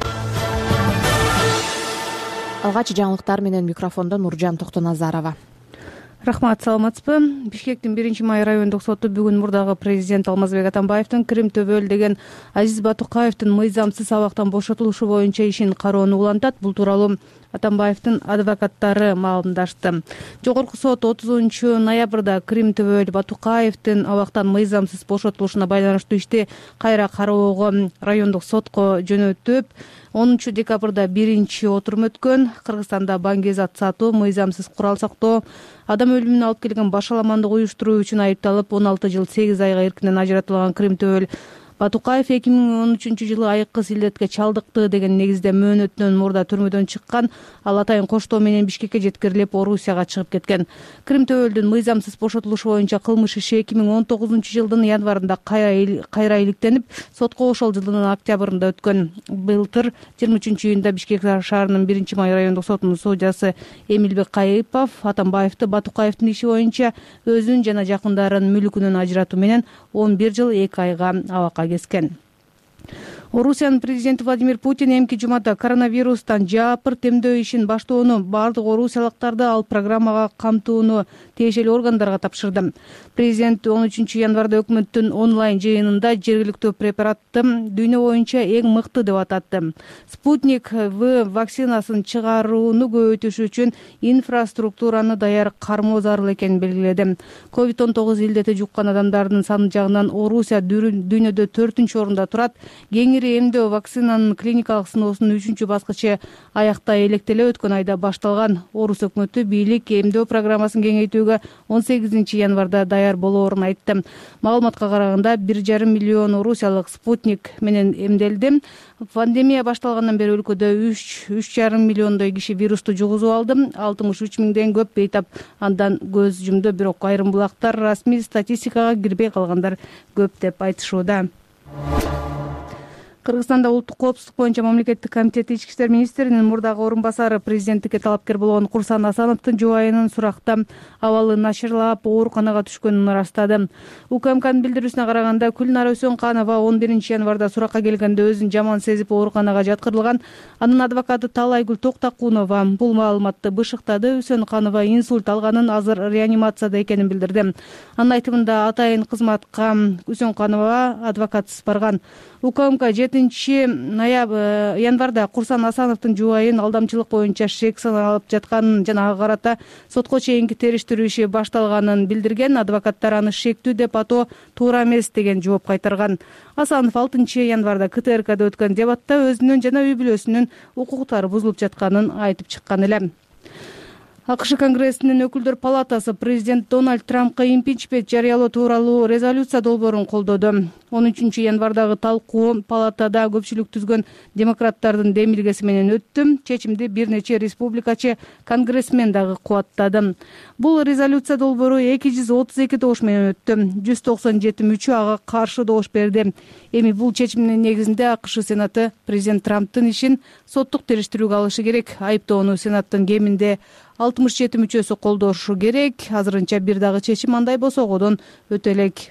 Алгач жаңылыктар менен микрофондо Нуржан Токтоназарова. Рахмат, саламатсызбы? Бишкектин 1-май райондук соту бүгүн мурдагы президент Алмазбек Атамбаевдин Крим төбөлдөгөн Азиз Батукаевдин мыйзамсыз абактан бошотулушу боюнча ишин кароону улантат. Бул тууралуу Атамбаевдин адвокаттары маалымдашты. Жогорку сот 30 ноябрда Крим төбөл Батукаевдин абактан мыйзамсыз бошотулушуна байланыштуу ишти кайра кароого райондук сотко жөнөтүп, 10 декабрда 1 отурум өткөн. Кыргызстанда баңгезат сатуу, мыйзамсыз курал сактоо, адам өлүмүнө алып келген башаламандык уюштуруу үчүн айыпталып 16 жыл 8 айга эркинен ажыратылган Крим төбөл Батукаев 2013 жылы айыккыс илдетке чалдыкты деген негизде мөөнөтүнөн мурда түрмөдөн чыккан. Ал атайын коштоо менен Бишкекке жеткирилип, Орусияга чыгып кеткен. Крим төбөлдүн мыйзамсыз бошотулушу боюнча кылмыш иши 2019 жылдын январында кайра иликтенип, сотко ошол жылдын октябрында өткөн. Былтыр 23 июнда Бишкек шаарынын 1-май райондук сотунун судьясы Эмилбек Кайыпов Атамбаевди Батукаевдин иши боюнча өзүн жана жакындарын мүлкүнөн ажыратуу менен 11 жыл 2 айга абакка кескен. Орусиянын президенти Владимир Путин эмки жумада коронавирустан жаапыр темдөө ишин баштоону, бардык орусиялыктарды ал программага камтууну тиешелүү органдарга тапшырды. Президент 13 январда өкмөттүн онлайн жыйынында жергиликтүү препаратты дүйнө боюнча эң мыкты деп атады. Спутник В вакцинасын чыгарууну көбөйтүш үчүн инфраструктураны даяр кармоо зарыл экенин белгиледи. COVID-19 илдети жуккан адамдардын саны жагынан Орусия дүйнөдө 4-орунда турат. Кеңири эмдөө вакцинанын клиникалык сыноосунун 3-баскычы аякта электеле өткөн айда башталган. Орус өкмөтү бийлик эмдөө программасын кеңейтүүгө 18 январда даяр болоорун айтты. Маалыматка караганда 1,5 миллион орусиялык спутник менен эмделди. Пандемия башталгандан бери өлкөдө 3,5 миллиондой киши вирусту жугузуп алды. 63 миңден көп бейтап андан көз жумду. Бирок айрым булактар расмий статистикага кирбей калгандар көп деп айтышууда. Кыргызстанда улуттук коопсуздук боюнча мамлекеттик комитет ички иштер министринин мурдагы орун басары президенттикке талапкер болгон Курсан Асановдун жубайынын суракта абалы начарлап ооруканага түшкөнүн ырастады. УКМКнын билдирүүсүнө караганда Күлнара Өсөнканова 11 январда суракка келгенде өзүн жаман сезип ооруканага жаткырылган. Анын адвокаты Талайгүл Токтакунова бул маалыматты бышыктады. Өсөнканова инсульт алганын, азыр реанимацияда экенин билдирди. Анын айтымында атайын кызматка Өсөнканова адвокатсыз барган. УКМК 7 январда Курсан Асановдун жубайын алдамчылык боюнча шек саналып жатканын жана ага карата сотко чейинки териштирүү иши башталганын билдирген. Адвокаттар аны шектүү деп атоо туура эмес деген жооп кайтарган. Асанов 6 январда КТРКда өткөн дебатта өзүнүн жана үй бүлөсүнүн укуктары бузулуп жатканын айтып чыккан эле. АКШ Конгрессинин өкүлдөр палатасы президент Дональд Трампка импичмент жарыялоо тууралуу резолюция долбоорун колдоду. 13 январдагы талкуу палатада көпчүлүк түзгөн демократтардын демилгеси менен өттү. Чечимди бир нече республикачы конгрессмен дагы кубаттады. Бул резолюция долбоору 232 добуш менен өттү. 197 мүчө ага каршы добуш берди. Эми бул чечимдин негизинде АКШ Сенаты президент Трамптын ишин соттук териштирүүгө алышы керек. Айыптоону Сенаттын кеминде 67 мүчөсү колдошу керек. Азырынча бир дагы чечим андай босогодон өтө элек.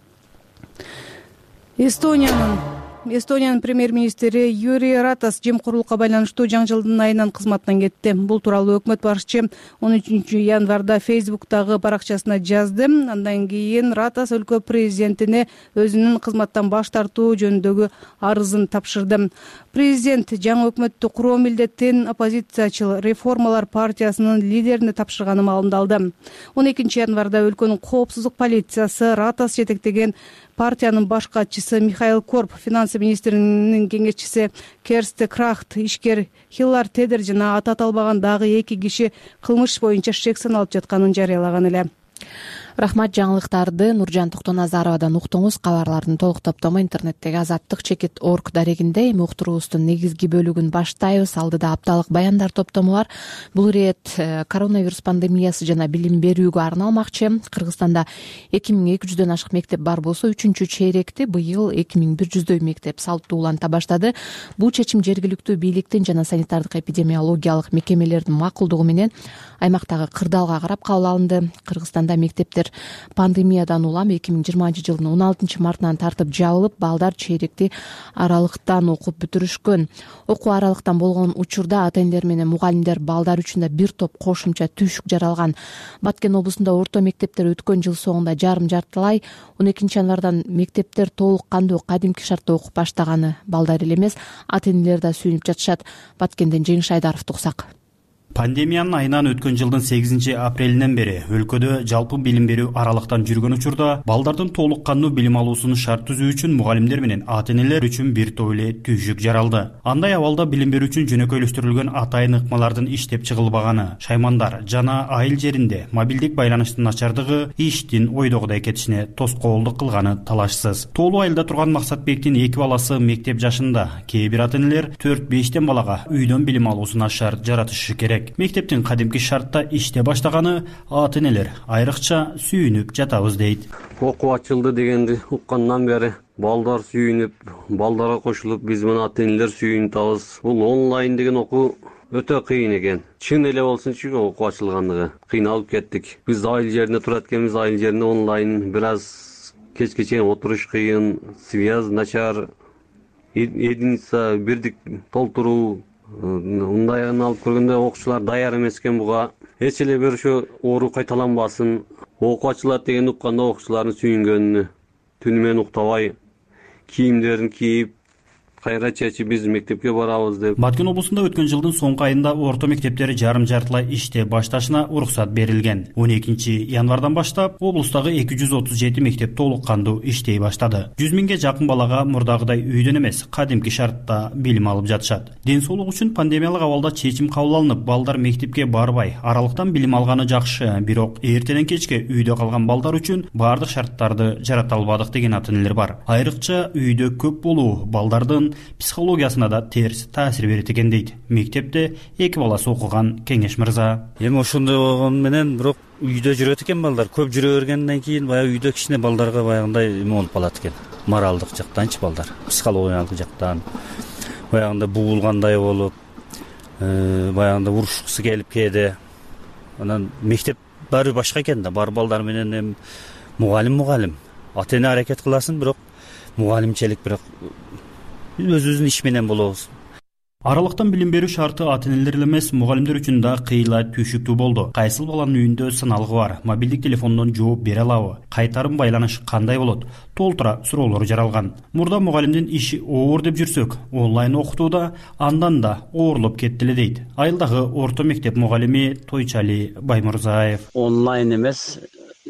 Эстониянын премьер-министри Юрий Ратас жемкорлукка байланыштуу жаңжылдын айынан кызматтан кетти. Бул тууралуу өкмөт башчы 13 январда Фейсбуктагы баракчасына жазды. Андан кийин Ратас өлкө президентине өзүнүн кызматтан баш тартуу жөнүндөгү арызын тапшырды. Президент жаңы өкмөттү куруу милдетин оппозициячыл Реформалар партиясынын лидерине тапшырганы маалымдалды. 12 январда өлкөнүн коопсуздук полициясы Ратас жетектеген партиянын баш катчысы Михаил Корб, финансы министринин кеңешчиси Керсти Крахт, ишкер Хиллар Тедер жана аты аталбаган дагы 2 киши кылмыш боюнча шек саналып жатканын жарыялаган эле. Рахмат, жаңылыктарды Нуржан Токтоназаровадан уктуңуз. Кабарлардын толук топтому интернеттеги azаттык.org дарегинде. Эми уктуруубуздун негизги бөлүгүн баштайбыз. Алдыда апталык баяндар топтому бар. Бул ирет коронавирус пандемиясы жана билим берүүгө арналмакчы. Кыргызстанда 2200дөн ашык мектеп бар болсо, 3-чейректи быйыл 2100дөй мектеп салттуу уланта баштады. Бул чечим жергиликтүү бийликтин жана санитардык эпидемиологиялык мекемелердин макулдугу менен аймактагы кырдаалга карап кабыл алынды. Кыргызстанда мектептер пандемиядан улам 2020 жылдын 16 мартынан тартып жабылып, балдар чейректи аралыктан окуп бүтүрүшкөн. Окуу аралыктан болгон учурда ата-энелер менен мугалимдер балдар үчүн да бир топ кошумча түйшүк жаралган. Баткен облусунда орто мектептер өткөн жыл соңунда жарым-жартылай 12 январдан мектептер толук кандуу кадимки шартта окуп баштаганы балдар эле эмес, ата-энелер да сүйүнүп жатышат. Баткенден Жеңиш Айдаровду уксак. Пандемиянын айынан өткөн жылдын 8 апрелинен бери өлкөдө жалпы билим берүү аралыктан жүргөн учурда балдардын толук кандуу билим алуусун шарт түзүү үчүн мугалимдер менен ата-энелер үчүн бир топ эле түйшүк жаралды. Андай абалда билим берүү үчүн жөнөкөйлөштүрүлгөн атайын ыкмалардын иштеп чыгылбаганы, шаймандар жана айыл жеринде мобилдик байланыштын начардыгы иштин ойдогудай кетишине тоскоолдук кылганы талашсыз. Тоолуу айылда турган Максатбектин 2 баласы мектеп жашында. Кээ бир ата-энелер 4-5 балага үйдөн билим алуусуна шарт жаратышы керек. Мектептин кадимки шартта иште баштаганы ата-энелер айрыкча сүйүнүп жатабыз дейт. Окуу ачылды дегенди уккандан бери балдар сүйүнүп, балдарга кошулуп, биз менен ата-энелер сүйүнүп. Бул онлайн деген окуу өтө кыйын экен. Чын эле болсунчу окуу ачылгандыгы кыйналып кеттик. Биз айыл жеринде турат экенбиз, айыл жеринде онлайн бир аз кечке чейин отуруш кыйын, связь начар, единица бирдик толтуруу. Мындайын алып көргөндө окуучулар даяр эмес экен буга. Эч эле бир ошо оору кайталанбасын. Окуу ачылат деген укканда окуучулардын сүйүнгөнүнү түнү менен уктабай кийимдерин кийип кайра чечип биз мектепке барабыз деп. Баткен облусунда өткөн жылдын соңку айында орто мектептери жарым-жартылай иште башташына уруксат берилген. 12 январдан баштап облустагы 237 мектеп толук кандуу иштей баштады. 100 миңге жакын балага мурдагыдай үйдөн эмес, кадимки шартта билим алып жатышат. Ден соолук үчүн пандемиялык абалда чечим кабыл алынып, балдар мектепке барбай, аралыктан билим алганы жакшы. Бирок эртеден кечке үйдө калган балдар үчүн баардык шарттарды жарата албадык деген ата-энелер бар. Айрыкча үйдө көп болуу балдардын психологиясына да терс таасир берет экен дейт. Мектепте 2 баласы окуган Кеңеш мырза. Эми ошондой болгону менен бирок үйдө жүрөт экен балдар. Көп жүрө бергенден кийин баягы үйдө кичине балдарга баягындай эме болуп калат экен. Моралдык жактанчы балдар, психологиялык жактан баягындай буулгандай болуп, баягындай урушкусу келип кээде. Анан мектеп баары башка экен да, бар балдар менен мугалим. Ата-эне аракет кыласын, бирок мугалимчелик бирок өзүбүздүн иш менен болобуз. Аралыктан билим берүү шарты ата-энелер эле эмес, мугалимдер үчүн да кыйла түйшүктүү болду. Кайсыл баланын үйүндө сыналгы бар, мобилдик телефондон жооп бере алабы, кайтарым байланыш кандай болот? Толтура суроолор жаралган. Мурда мугалимдин иши оор деп жүрсөк, онлайн окутууда андан да оорлоп кетти эле дейт. Айылдагы орто мектеп мугалими Тойчали Баймурзаев. Онлайн эмес,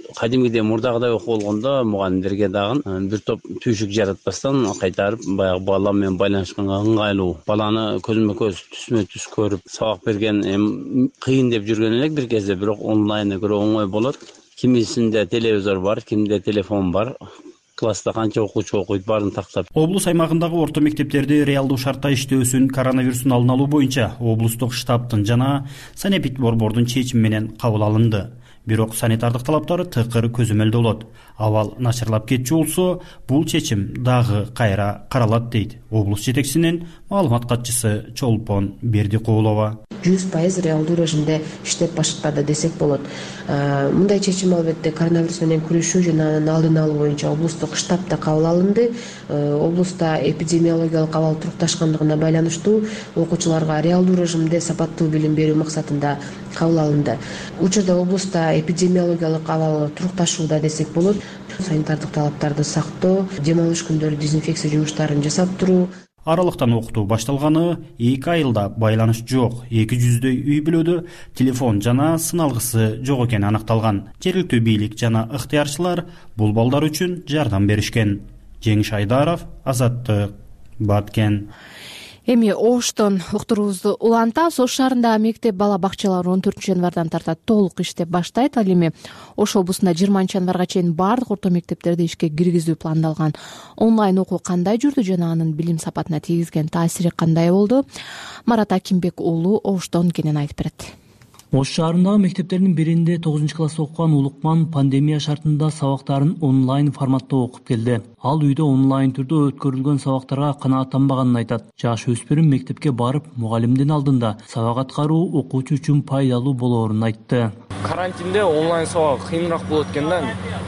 кадимгидей мурдагыдай окуу болгондо мугалимдерге дагы бир топ түйшүк жаратпастан кайтарып баягы бала менен байланышканга ыңгайлуу, баланы көзмө көз түсмө түс көрүп сабак берген кыйын деп жүргөн элек бир кезде, бирок онлайн көрө оңой болот. Кимисинде телевизор бар, кимде телефон бар. Класста канча окуучу окуйт, баарын тактап. Облус аймагындагы орто мектептерди реалдуу шартта иштөөсүн коронавирустун алдын алуу боюнча облустук штабтын жана санэпид борбордун чечими менен кабыл алынды. Бирок санитардык талаптары тыкыр көзөмөлдө болот. Абал начарлап кетчү болсо, бул чечим дагы кайра каралат дейт облус жетекчисинин маалымат катчысы Чолпон Бердикулова. 100% реалдуу режимде иштеп баштады десек болот. Мындай чечим албетте коронавирус менен күрөшүү жана анын алдын алуу боюнча облустук штабта кабыл алынды. Облуста эпидемиологиялык абал турукташкандыгына байланыштуу окуучуларга реалдуу режимде сапаттуу билим берүү максатында кабыл алынды. Учурда облуста эпидемиологиялык абал турукташууда десек болот. Санитардык талаптарды сактоо, дем алыш күндөрү дезинфекция жумуштарын жасап туруу. Аралыктан окутуу башталганы 2 айылда байланыш жок. 200дөй үй бүлөдө телефон жана сыналгысы жок экени аныкталган. Жергиликтүү бийлик жана ыктыярчылар бул балдар үчүн жардам беришкен. Жеңиш Айдаров, Азаттык, Баткен. Эми Оштон уктуруубузду улантабыз. Ош шаарындагы мектеп бала бакчалары 14 январдан тарта толук иштеп баштайт. Ал эми Ош облусунда 20 январга чейин бардык орто мектептерди ишке киргизүү пландалган. Онлайн окуу кандай жүрдү жана анын билим сапатына тийгизген таасири кандай болду? Марат Акимбек уулу Оштон кенен айтып берет. Ош шаарындагы мектептердин биринде 9-класста окуган Улукман пандемия шартында сабактарын онлайн форматта окуп келди. Ал үйдө онлайн түрдө өткөрүлгөн сабактарга канааттанбаганын айтат. Жаш өспүрүм мектепке барып, мугалимдин алдында сабак аткаруу окуучу үчүн пайдалуу болоорун айтты. Карантинде онлайн сабак кыйыныраак болот экен да.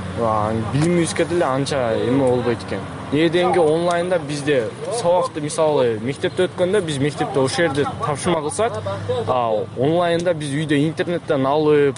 Билимибизге деле анча эме болбойт экен. Дегенге онлайнда бизде сабакты мисалы мектепте өткөндө биз мектепте ошол жерде тапшырма кылсак, онлайнда биз үйдө интернеттен алып,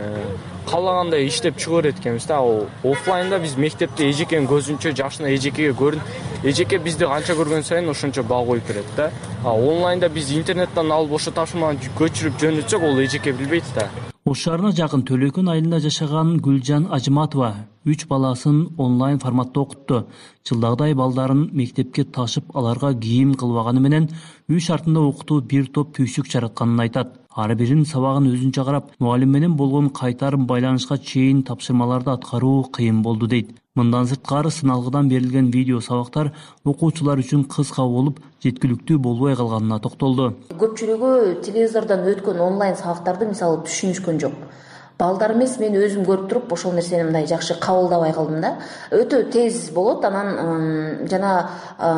каалагандай иштеп чыга берет экенбиз да. Оффлайнда биз мектепте эжекенин көзүнчө жашына эжекеге эжеке бизди канча көргөн сайын ошончо баа коюп берет да. Онлайнда биз интернеттен алып ошо тапшырманы көчүрүп жөнөтсөк, ол эжеке билбейт да. Ош шаарына жакын Төлөкөн айылында жашаган Гүлжан Ажыматова 3 баласын онлайн форматта окутту. Жылдагыдай балдарын мектепке ташып аларга кийим кылбаганы менен үй шартында окутуу бир топ түйшүк жаратканын айтат. Ар биринин сабагын өзүнчө карап, мугалим менен болгон кайтарым байланышка чейин тапшырмаларды аткаруу кыйын болду дейт. Мындан сырткары сыналгыдан берилген видео сабактар окуучулар үчүн кыска болуп, жеткиликтүү болбой калганына токтолду. Көпчүлүгү телевизордон өткөн онлайн сабактарды мисалы түшүнүшкөн жок. Балдар эмес, мен өзүм көрүп туруп ошол нерсени мындай жакшы кабылдабай калдым да. Өтө тез болот, анан жана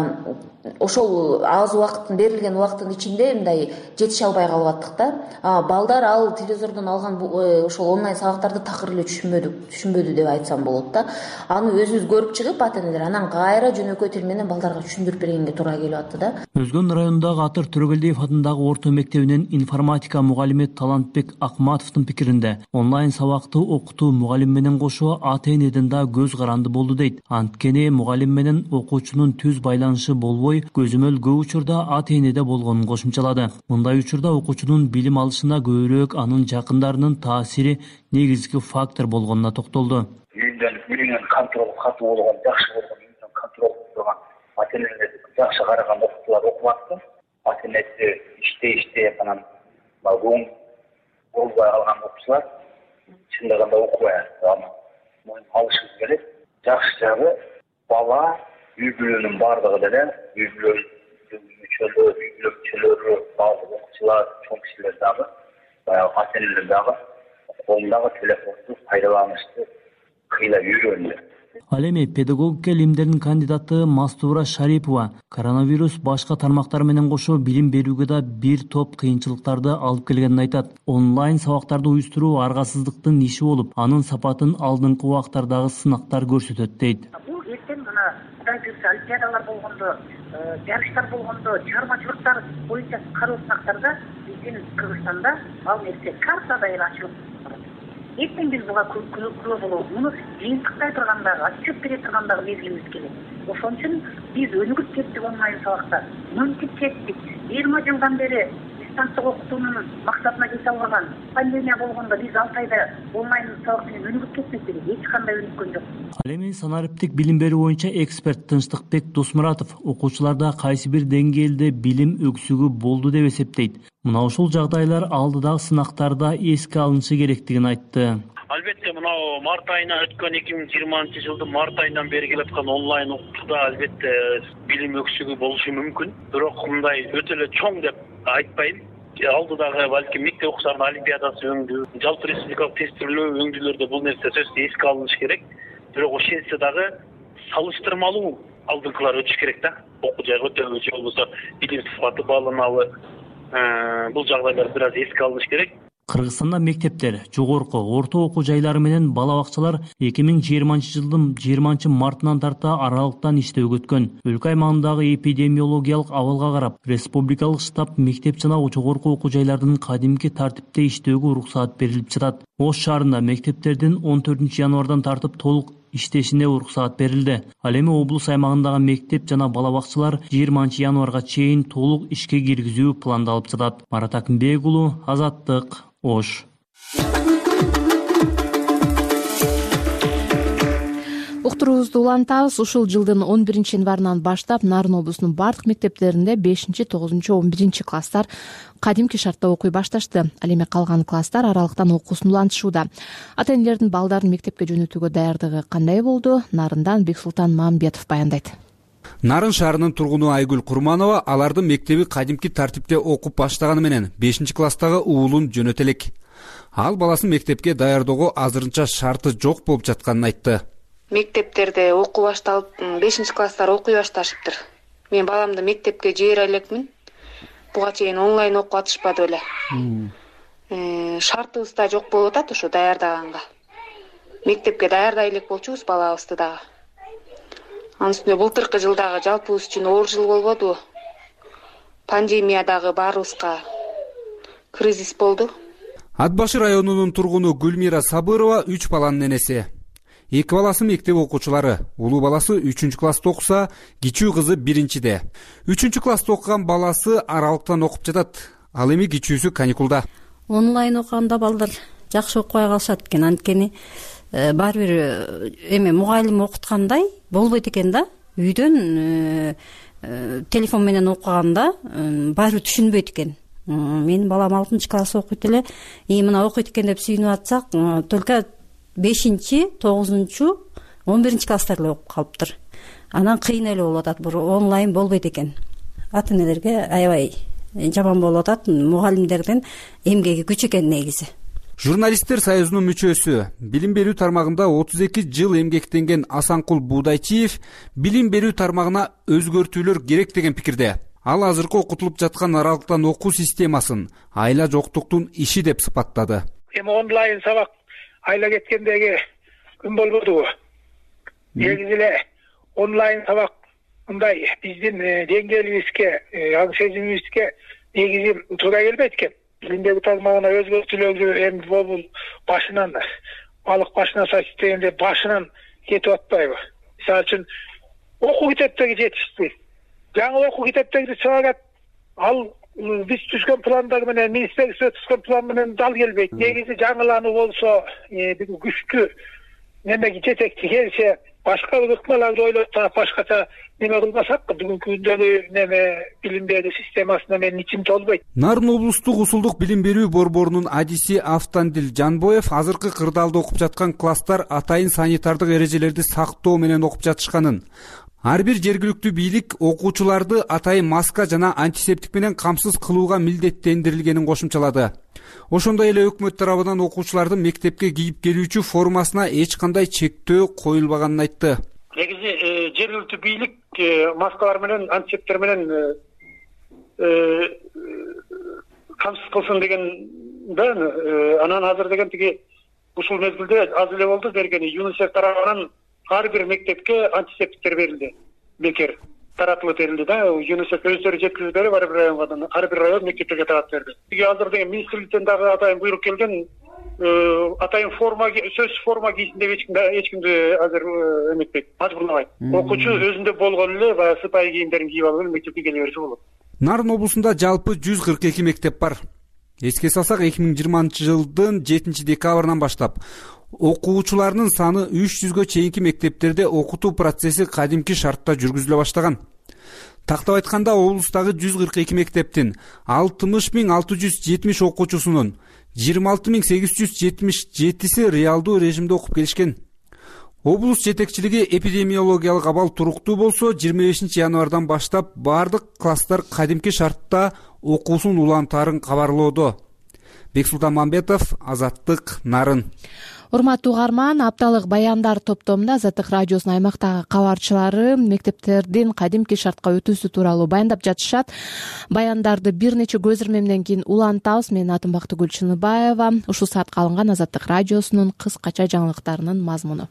ошол аз убакыттын берилген убакыттын ичинде мындай жетише албай калып аттык да. Балдар ал телевизордон алган ошол онлайн сабактарды такыр эле түшүнбөдү деп айтсам болот да. Аны өзүбүз көрүп чыгып ата-энелер анан кайра жөнөкөй тил менен балдарга түшүндүрүп бергенге туура келип атты да. Өзгөн районундагы Атыр Төрөгелдиев атындагы орто мектебинин информатика мугалими Талантбек Акматовдун пикиринде, онлайн сабакты окутуу мугалим менен кошо ата-энеден да көз каранды болду дейт. Анткени мугалим менен окуучунун түз байланышы болбой, көзөмөл көп учурда ата-энеде болгонун кошумчалады. Мындай учурда окуучунун билим алышына көбүрөөк анын жакындарынын таасири негизги фактор болгонуна токтолду. Үйүнөн контрол катуу болгон, жакшы болгон, үйүнөн контрол турган ата-энелер жакшы караган окуучулар окуп атты. Ата-энеси иштеп анан көңүл болбой калган окуучулар чындыгында окубай атты. Алышыбыз керек. Жакшы жагы бала үй бүлөнүн бардыгы деле, үй бүлө мүчөлөрү, баардык окуучулар, чоң кишилер дагы, баягы ата-энелер дагы колундагы телефонду пайдаланышты кыйла үйрөндү. Ал эми педагогика илимдеринин кандидаты Мастура Шарипова коронавирус башка тармактар менен кошо билим берүүгө да бир топ кыйынчылыктарды алып келгенин айтат. Онлайн сабактарды уюштуруу аргасыздыктын иши болуп, анын сапатын алдыңкы убактардагы сынактар көрсөтөт дейт. Бул эртең мына Кудай буйрса олимпиадалар болгондо, жарыштар болгондо, чыгармачылыктар боюнча кароо сынактарда биздин Кыргызстанда ал нерсе картада эле ачылып барат. Эртең биз буга күнөө болобуз. Муну жыйынтыктай тургандагы, отчет бере тургандагы мезгилибиз келет. Ошон үчүн биз өнүгүп кеттик онлайн сабакта. Мынтип кеттик. 20 жылдан бери дистанттык окутуунун максатына жете албаган. Пандемия болгондо биз 6 айда онлайн сабак менен өнүгүп кетпек элек, эч кандай өнүккөн жок. Ал эми санариптик билим берүү боюнча эксперт Тынчтыкбек Досмуратов окуучуларда кайсы бир деңгээлде билим өксүгү болду деп эсептейт. Мына ушул жагдайлар алдыдагы сынактарда эске алынышы керектигин айтты. Албетте мынау март айына өткөн 2020-жылдын март айынан бери келе аткан онлайн окутууда албетте билим өксүгү болушу мүмкүн. Бирок мындай өтө эле чоң деп айтпайм. Алдыдагы балким мектеп окуучуларынын олимпиадасы өңдүү, жалпы республикалык тестирүүлөө өңдүүлөрдө бул нерсе сөзсүз эске алыныш керек. Бирок ошентсе дагы салыштырмалуу алдыңкылар өтүш керек да. Окуу жай өтөбү же болбосо билим сапаты бааланабы. Бул жагдайлар бир аз эске алыныш керек. Кыргызстанда мектептер, жогорку, орто окуу жайлары менен бала бакчалар 2020-жылдын 20 мартынан тарта аралыктан иштөөгө өткөн. Өлкө аймагындагы эпидемиологиялык абалга карап, республикалык штаб мектеп жана жогорку окуу жайлардын кадимки тартипте иштөөгө уруксаат берилип жатат. Ош шаарында мектептердин 14 январдан тартып толук иштешине уруксаат берилди. Ал эми облус аймагындагы мектеп жана бала бакчалар 20 январга чейин толук ишке киргизүү пландалып жатат. Марат Акимбек уулу, Азаттык, Ош. Уктуруубузду улантабыз. Ушул жылдын 11 январынан баштап Нарын облусунун бардык мектептеринде 5, 9, 11 класстар кадимки шартта окуй башташты. Ал эми калган класстар аралыктан окуусун улантышууда. Ата-энелердин балдарын мектепке жөнөтүүгө даярдыгы кандай болду? Нарындан Бексултан Мамбетов баяндайт. Нарын шаарынын тургуну Айгүл Курманова алардын мектеби кадимки тартипте окуп баштаганы менен 5 класстагы уулун жөнөтө элек. Ал баласын мектепке даярдоого азырынча шарты жок болуп жатканын айтты. Мектептерде окуу башталып, 5 класстар окуй башташыптыр. Мен баламды мектепке жибере элекмин. Буга чейин онлайн окуп атышпады беле. Шартыбыз да жок болуп атат ушу даярдаганга. Мектепке даярдай элек болчубуз балабызды дагы. Анын үстүнө былтыркы жылдагы жалпыбыз үчүн оор жыл болбодубу? Пандемия дагы баарыбызга кризис болду. Ат башы районунун тургуну Гүлмира Сабырова 3 баланын энеси. 2 баласы мектеп окуучулары. Улуу баласы 3 класста окуса, кичүү кызы 1-де. 3 класста окуган баласы аралыктан окуп жатат. Ал эми кичүүсү каникулда. Онлайн окуганда балдар жакшы окубай калышат экен. Анткени баары бир эме мугалим окуткандай болбойт экен да. Үйдөн телефон менен окуганда баары түшүнбөйт экен. Менин балам 6 класс окуйт эле. Мына окуйт экен деп сүйүнүп атсак, только 5, 9, 11 класстар эле окуп калыптыр. Анан кыйын эле болуп атат, бул онлайн болбойт экен. Ата-энелерге аябай жаман болуп атат. Мугалимдердин эмгеги күч экен негизи. Журналисттер союзунун мүчөсү, билим берүү тармагында 32 жыл эмгектенген Асанкул Будайчиев билим берүү тармагына өзгөртүүлөр керек деген пикирде. Ал азыркы окутулуп жаткан аралыктан окуу системасын айла жоктуктун иши деп сыпаттады. Эми онлайн сабак айла кеткендеги күн болбодубу? Негизи эле онлайн сабак мындай биздин деңгээлибизге, аң сезимибизге негизи туура келбейт экен. Билим берүү тармагына өзгөртүүлөрдү эми бул башынан балык башына сач дегенде башынан кетип атпайбы? Мисалы үчүн окуу китептери жетишпейт. Жаңы окуу китептери чыгарат. Ал биз түзгөн пландар менен, министрликте түзгөн план менен дал келбейт. Негизи жаңылануу болсо, күчтүү немеге жетекчи келсе, башка бир ыкмаларды ойлоп таап башкача неме кылбасак, бүгүнкү күндөгү неме билим берүү системасына менин ичим толбойт. Нарын облустук усулдук билим берүү борборунун адиси Автандил Жанбоев азыркы кырдаалда окуп жаткан класстар атайын санитардык эрежелерди сактоо менен окуп жатышканын, ар бир жергиликтүү бийлик окуучуларды атайын маска жана антисептик менен камсыз кылууга милдеттендирилгенин кошумчалады. Ошондой эле өкмөт тарабынан окуучулардын мектепке кийип келүүчү формасына эч кандай чектөө коюлбаганын айтты. Негизи жергиликтүү бийлик маскалар менен, антисептиктер менен камсыз кылсын деген да, анан азыр деген тиги ушул мезгилде аз эле болду бергени. ЮНИСЕФ тарабынан ар бир мектепке антисептиктер берилди. Бекер таратылып берилди да. ЮНИСЕФ өздөрү жеткизип берип ар бир районго, ар бир район мектептерге таратып берди. Тиги азыр деген министрликтен дагы атайын буйрук келген, атайын форма, сөзсүз форма кийсин деп эч кимди азыр эметпейт, мажбурлабайт. Окуучу өзүндө болгон эле баягы сыпайы кийимдерин кийип алып эле мектепке келе берсе болот. Нарын облусунда жалпы 142 мектеп бар. Эске салсак, 2020 жылдын 7 декабрынан баштап окуучулардын саны 300гө чейинки мектептерде окутуу процесси кадимки шартта жүргүзүлө баштаган. Тактап айтканда, облустагы 142 мектептин 60.670 окуучусунун 26.877си реалдуу режимде окуп келишкен. Облус жетекчилиги эпидемиологиялык абал туруктуу болсо, 25 январдан баштап бардык класстар кадимки шартта окуусун улантаарын кабарлоодо. Бексултан Мамбетов, Азаттык, Нарын. Урматтуу угарман, апталык баяндар топтомунда Азаттык радиосунун аймактагы кабарчылары мектептердин кадимки шартка өтүүсү тууралуу баяндап жатышат. Баяндарды бир нече көз ирмемден кийин улантабыз. Менин атым Бактыгүл Чыныбаева. Ушул саатка алынган Азаттык радиосунун кыскача жаңылыктарынын мазмуну.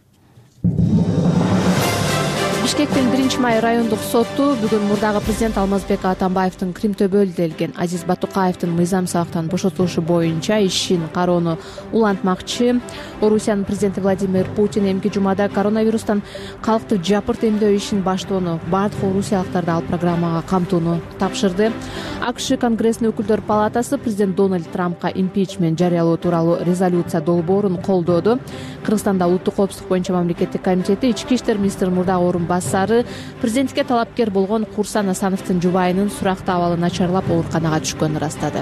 Бишкектин 1-май райондук соту бүгүн мурдагы президент Алмазбек Атамбаевдин Крим төбөлү делген Азиз Батукаевдин мыйзам сабактан бошотулушу боюнча ишин кароону улантмакчы. Орусиянын президенти Владимир Путин эмки жумада коронавирустан калкты жапырт эмдөө ишин баштоону бардык орусиялыктарды ал программага камтууну тапшырды. АКШ Конгрессинин өкүлдөр палатасы президент Дональд Трампка импичмент жарыялоо тууралуу резолюция долбоорун колдоду. Кыргызстанда улуттук коопсуздук боюнча мамлекеттик комитети ички иштер министринин мурдагы орунбасары президентке талапкер болгон Курсан Асановдун жубайынын сурактуу абалы начарлап ооруканага түшкөнүн ырастады.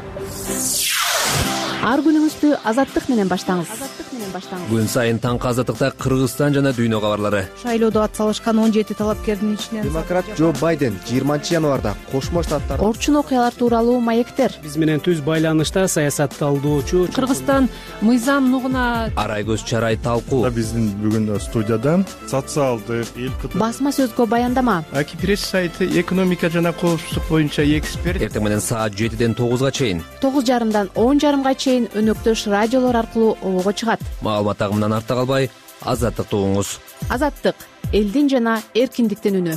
Ар күнүңүздү Азаттык менен баштаңыз. Күн сайын таңкы Азаттыкта Кыргызстан жана дүйнө кабарлары. Шайлоодо атсалышкан 17 талапкердин ичинен демократ Джо Байден 20 январда Кошмо Штаттарда орчун окуялар тууралуу маектер. Биз менен түз байланышта саясатталдоочу Кыргызстан мыйзам нугуна Арайгөз Чарай талкуу. Биздин бүгүн студиядан социалдык басма сөзгө баяндама. Аки пресс сайты экономика жана коопсуздук боюнча эксперт. Эртең менен саат 7ден 9га чейин, 9:30дан 10:30га чейин өнөктөш радиолор аркылуу обого чыгат. Маалымат агымынан артта калбай, Азаттыкты угуңуз. Азаттык — элдин жана эркиндиктин үнү.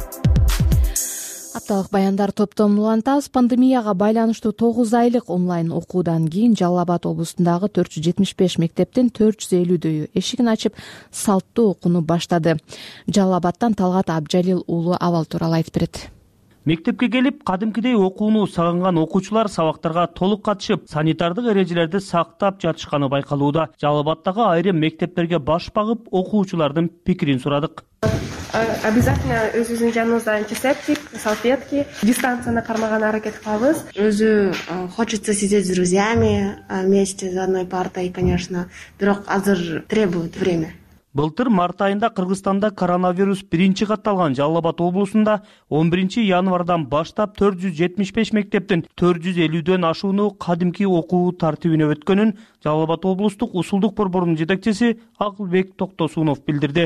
Апталык баяндар топтомун улантабыз. Пандемияга байланыштуу 9 айлык онлайн окуудан кийин Жалал Абад облусундагы 475 мектептин 450дөйү эшигин ачып салттуу окууну баштады. Жалал Абадтан Талгат Абжалил уулу абал тууралуу айтып берет. Мектепке келип, кадимкидей окууну сагынган окуучулар сабактарга толук катышып, санитардык эрежелерди сактап жатышканы байкалууда. Жалал Абадтагы айрым мектептерге баш багып, окуучулардын пикирин сурадык. Обязательно өзүбүздүн жаныбызда антисептик, салфетки, дистанцияны кармаганга аракет кылабыз. Өзү хочется сидеть с друзьями вместе за одной партой, конечно, бирок азыр требует время. Былтыр март айында Кыргызстанда коронавирус биринчи катталган Жалал Абад облусунда 11 январдан баштап 475 мектептин 450дөн ашууну кадимки окуу тартибине өткөнүн Жалал Абад облустук усулдук борборунун жетекчиси Акылбек Токтосунов билдирди.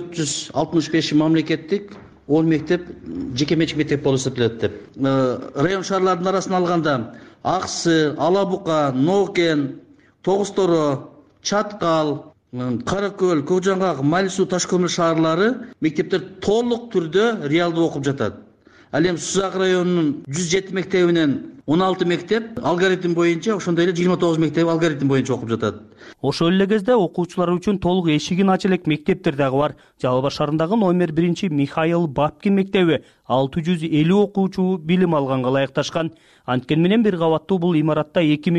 465 мамлекеттик 10 мектеп жеке менчик мектеп болуп эсептелет деп. Район шаарлардын арасына алганда Аксы, Алабука, Нокен, Тогузторо, Чаткал, Каракөл, Көкжаңгак, Малису, Ташкөмүр шаарлары мектептер толук түрдө реалдуу окуп жатат. Ал эми Сузак районунун 107 мектебинен 16 мектеп алгоритм боюнча, ошондой эле 29 мектеп алгоритм боюнча окуп жатат. Ошол эле кезде окуучулар үчүн толук эшигин ача элек мектептер дагы бар. Жалал Абад шаарындагы номер 1 Михаил Бабкин мектеби 650 окуучу билим алганга ылайыкташкан. Анткени менен бир кабаттуу бул имаратта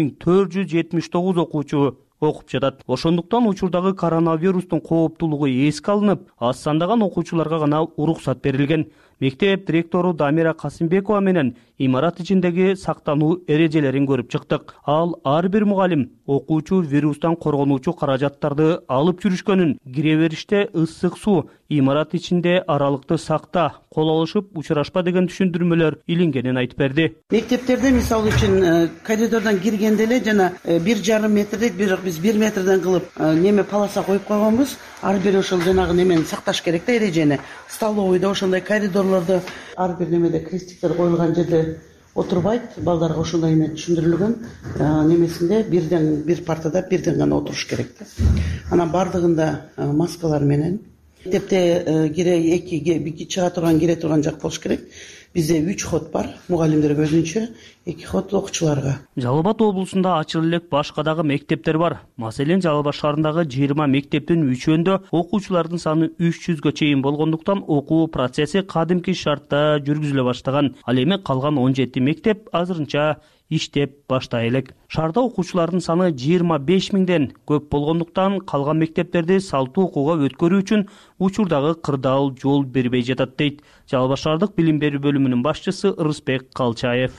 2479 окуучу окуп жатат. Ошондуктан учурдагы коронавирустун кооптуулугу эске алынып, аз сандаган окуучуларга гана уруксат берилген. Мектеп директору Дамира Касымбекова менен имарат ичиндеги сактануу эрежелерин көрүп чыктык. Ал ар бир мугалим окуучу вирустан коргонуучу каражаттарды алып жүрүшкөнүн, кире бериште ысык суу, имарат ичинде аралыкты сакта, кол алышып учурашпа деген түшүндүрмөлөр илингенин айтып берди. Мектептерде мисалы үчүн коридордон киргенде эле жана 1,5 метрдик, бирок биз 1 метрден кылып неме полоса коюп койгонбуз. Ар бир ошол жанагы немени сакташ керек да, эрежени. Столовыйда ошондой коридорлордо ар бир немеде крестиктер коюлган жерде отурбайт, балдарга ошондой эме түшүндүрүлгөн. Немесинде бир партада бирден гана отуруш керек да. Анан бардыгында маскалар менен мектепте эки чыга турган, кире турган жак болуш керек. Бизде 3 ход бар, мугалимдерге өзүнчө, 2 ход окуучуларга. Жалал Абад облусунда ачылып элек башка дагы мектептер бар. Маселен, Жалал Абад шаарындагы 20 мектептин 3-өндө окуучулардын саны 300гө чейин болгондуктан окуу процесси кадимки шартта жүргүзүлө баштаган. Ал эми калган 17 мектеп азырынча иштеп баштай элек. Шаарда окуучулардын саны 25 миңден көп болгондуктан калган мектептерди салттуу окууга өткөрүү үчүн учурдагы кырдаал жол бербей жатат дейт Жалал Абад шаардык билим берүү бөлүмүнүн башчысы Ырысбек Калчаев.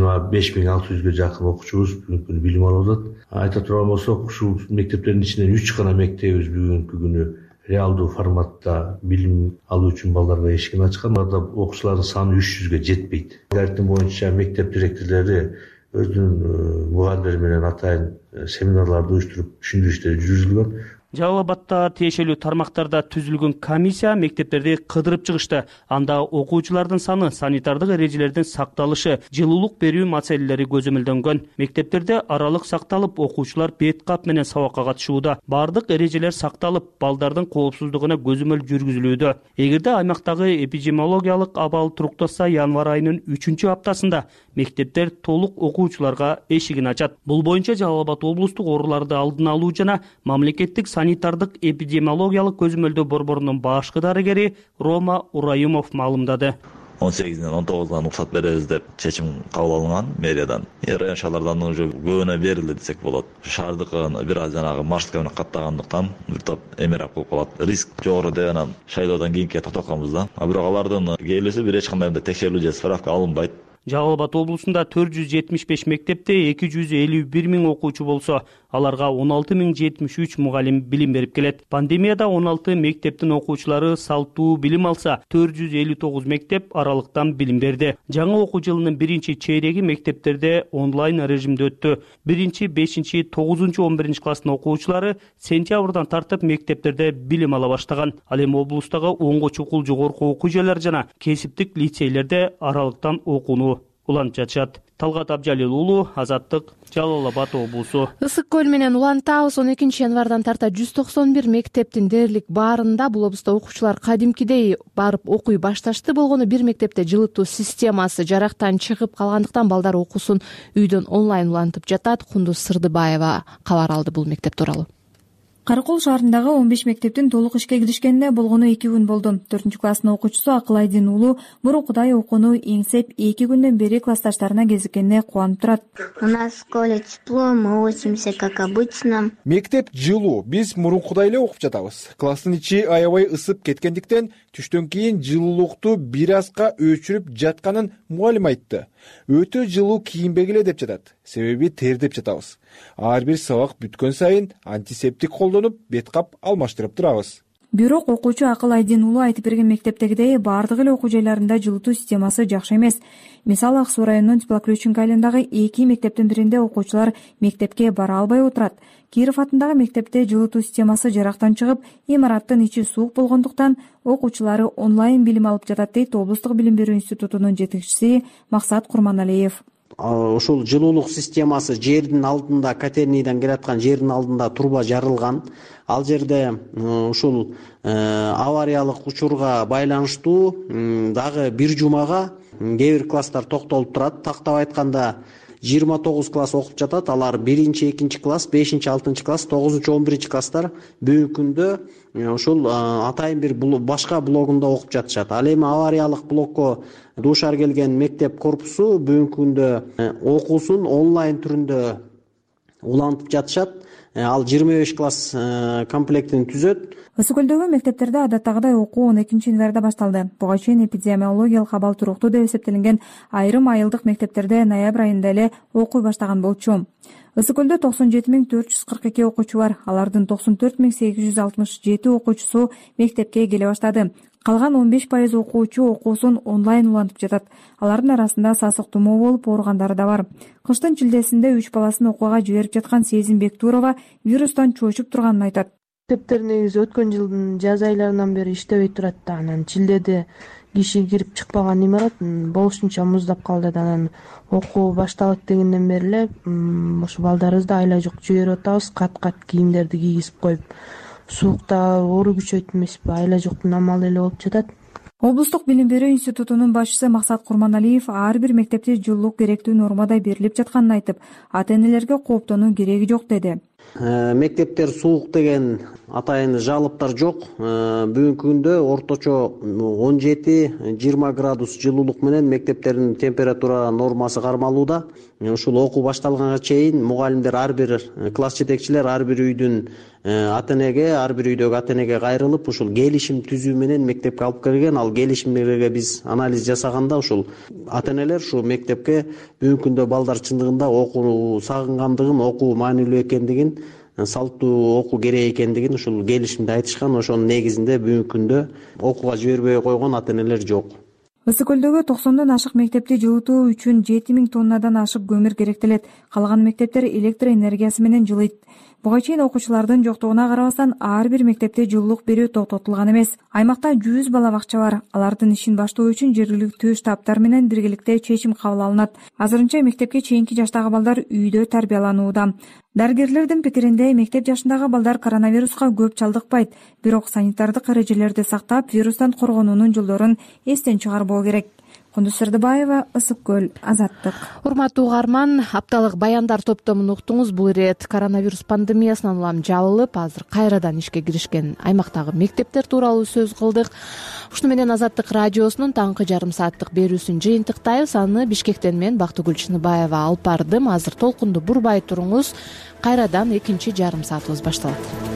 25.600ге жакын окуучубуз бүгүнкү күнү билим алып атат. Айта турган болсок, ушул мектептердин ичинен 3 гана мектебибиз бүгүнкү күнү реалдуу форматта билим алуу үчүн балдарга эшигин ачкан. Аларда окуучулардын саны 300гө жетпейт. Дәртим боюнча мектеп директорлору өзүнүн мугалимдери менен атайын семинарларды уюштуруп түшүндүрүү иштери жүргүзүлгөн. Жалал Абадта тиешелүү тармактарда түзүлгөн комиссия мектептерди кыдырып чыгышты. Анда окуучулардын саны, санитардык эрежелердин сакталышы, жылуулук берүү маселелери көзөмөлдөнгөн. Мектептерде аралык сакталып, окуучулар бет кап менен сабакка катышууда. Бардык эрежелер сакталып, балдардын коопсуздугуна көзөмөл жүргүзүлүүдө. Эгерде аймактагы эпидемиологиялык абал туруктаса, январь айынын 3-аптасында мектептер толук окуучуларга эшигин ачат. Бул боюнча Жалал Абад облустук ооруларды алдын алуу жана мамлекеттик санитардык эпидемиологиялык көзөмөлдөө борборунун башкы дарыгери Рома Урайымов маалымдады. 18-ден 19-дан уруксат беребиз деп чечим кабыл алынган мэриядан. Район шаарлардан уже көбүнө берилди десек болот. Шаардыкын бир аз жанагы маршрутка менен каттагандыктан бир топ эмерап болуп калат. Риск жогору деп анан шайлоодон кийинки токтотканбыз да. Бирок алардын келүүсү бир эч кандай текшерүү же справка алынбайт. Жалал Абад облусунда 475 мектепте 251 миң окуучу болсо, аларга 16.073 мугалим билим берип келет. Пандемияда 16 мектептин окуучулары салттуу билим алса, 459 мектеп аралыктан билим берди. Жаңы окуу жылынын 1-чейреги мектептерде онлайн режимде өттү. 1, 5, 9, 11 класстын окуучулары сентябрдан тартып мектептерде билим ала баштаган. Ал эми облустагы 10 чукул жогорку окуу жайлар жана кесиптик лицейлерде аралыктан окууну улантып жатышат. Талгат Абжалил уулу, Азаттык, Жалал Абад облусу. Ысык көл менен улантабыз. 12 январдан тарта 191 мектептин дээрлик баарында бул облусту окуучулар кадимкидей барып окуй башташты. Болгону бир мектепте жылытуу системасы жарактан чыгып калгандыктан балдар окуусун үйдөн онлайн улантып жатат. Кундуз Сырдыбаева кабар алды бул мектеп тууралуу. Каракол шаарындагы 15 мектептин толук ишке киришкенине болгону 2 күн болду. 4-класстын окуучусу Акылайдин уулу мурункудай окууну эңсеп 2 күндөн бери классташтарына кезиккенине кубанып турат. У нас в школе тепло, мы учимся как обычно. Мектеп жылуу, биз мурункудай эле окуп жатабыз. Класстын ичи аябай ысып кеткендиктен түштөн кийин жылуулукту бир азга өчүрүп жатканын мугалим айтты. Өтө жылуу кийинбегиле деп жатат. Себеби тердеп жатабыз. Ар бир сабак бүткөн сайын антисептик колдонуп, бет кап алмаштырып турабыз. Бирок окуучу Акылайдин уулу айтып берген мектептегидей бардык эле окуу жайларында жылытуу системасы жакшы эмес. Мисалы, Ак Суу районунун Теплоключенко айылындагы 2 мектептин биринде окуучулар мектепке бара албай отурат. Киров атындагы мектепте жылытуу системасы жарактан чыгып, имараттын ичи суук болгондуктан окуучулары онлайн билим алып жатат дейт облустук билим берүү институтунун жетекчиси Максат Курманалиев. Ушул жылуулук системасы жердин алдында, котернийден келаткан жердин алдында турба жарылган. Ал жерде ушул авариялык учурга байланыштуу дагы бир жумага кээ бир класстар токтолуп турат. Тактап айтканда 29 класс окуп жатат. Алар 1-2 класс, 5-6 класс, 9-11 класстар бүгүнкү күндө ушул атайын бир башка блогунда окуп жатышат. Ал эми авариялык блокко дуушар келген мектеп корпусу бүгүнкү күндө окуусун онлайн түрүндө улантып жатышат. Ал 25 класс комплектин түзөт. Ысык көлдөгү мектептерде адаттагыдай окуу 12 январда башталды. Буга чейин эпидемиологиялык абал туруктуу деп эсептелинген айрым айылдык мектептерде ноябрь айында эле окуй баштаган болчу. Ысык көлдө 97.442 окуучу бар. Алардын 94.867 окуучусу мектепке келе баштады. Калган 15% окуучу окуусун онлайн улантып жатат. Алардын арасында сасык тумоо болуп ооругандары да бар. Кыштын чилдесинде 3 баласын окууга жиберип жаткан Сезим Бектурова вирустан чочуп турганын айтат. Мектептер негизи өткөн жылдын жаз айларынан бери иштебей турат да. Анан чилдеде киши кирип чыкпаган имарат болушунча муздап калды да. Анан окуу башталат дегенден бери эле ошо балдарыбызды айла жок жиберип атабыз. Кат-кат кийимдерди кийгизип коюп. Суукта оору күчөйт эмеспи, айла жоктун амалы эле болуп жатат. облустук билим берүү институтунун башчысы Максат Курманалиев ар бир мектепте жылуулук керектүү нормадай берилип жатканын айтып, ата-энелерге кооптонуу кереги жок деди. Мектептер суук деген атайын жалыптар жок. Бүгүнкү күндө орточо 17-20 градус жылуулук менен мектептердин температура нормасы кармалууда. Ушул окуу башталганга чейин мугалимдер ар бир класс жетекчилер ар бир үйдүн ата-энеге, ар бир үйдөгү ата-энеге кайрылып, ушул келишим түзүү менен мектепке алып келген. Ал келишимдерге биз анализ жасаганда ушул ата-энелер ушул мектепке бүгүнкү күндө балдар чындыгында окууну сагынгандыгын, окуу маанилүү экендигин, салттуу окуу керек экендигин ушул келишимде айтышкан. Ошонун негизинде бүгүнкү күндө окууга жибербей койгон ата-энелер жок. Ысык көлдөгү 90дон ашык мектепти жылытуу үчүн 7000 тоннадан ашык көмүр керектелет. Калган мектептер электр энергиясы менен жылыйт. Буга чейин окуучулардын жоктугуна карабастан ар бир мектепте жылуулук берүү токтотулган эмес. Аймакта 100 бала бакча бар. Алардын ишин баштоо үчүн жергиликтүү штабтар менен биргеликте чечим кабыл алынат. Азырынча мектепке чейинки жаштагы балдар үйдө тарбияланууда. Дарыгерлердин пикиринде мектеп жашындагы балдар коронавируска көп чалдыкпайт, бирок санитардык эрежелерди сактап, вирустан коргонуунун жолдорун эстен чыгарбоо керек. Кундуз Сырдыбаева, Ысык көл, Азаттык. Урматтуу угарман, апталык баяндар топтомун уктуңуз. Бул ирет коронавирус пандемиясынан улам жабылып, азыр кайрадан ишке киришкен аймактагы мектептер тууралуу сөз кылдык. Ушуну менен Азаттык радиосунун таңкы жарым сааттык берүүсүн жыйынтыктайбыз. Аны Бишкектен мен Бактыгүл Чыныбаева алып бардым. Азыр толкунду бурбай туруңуз. Кайрадан экинчи жарым саатыбыз башталат.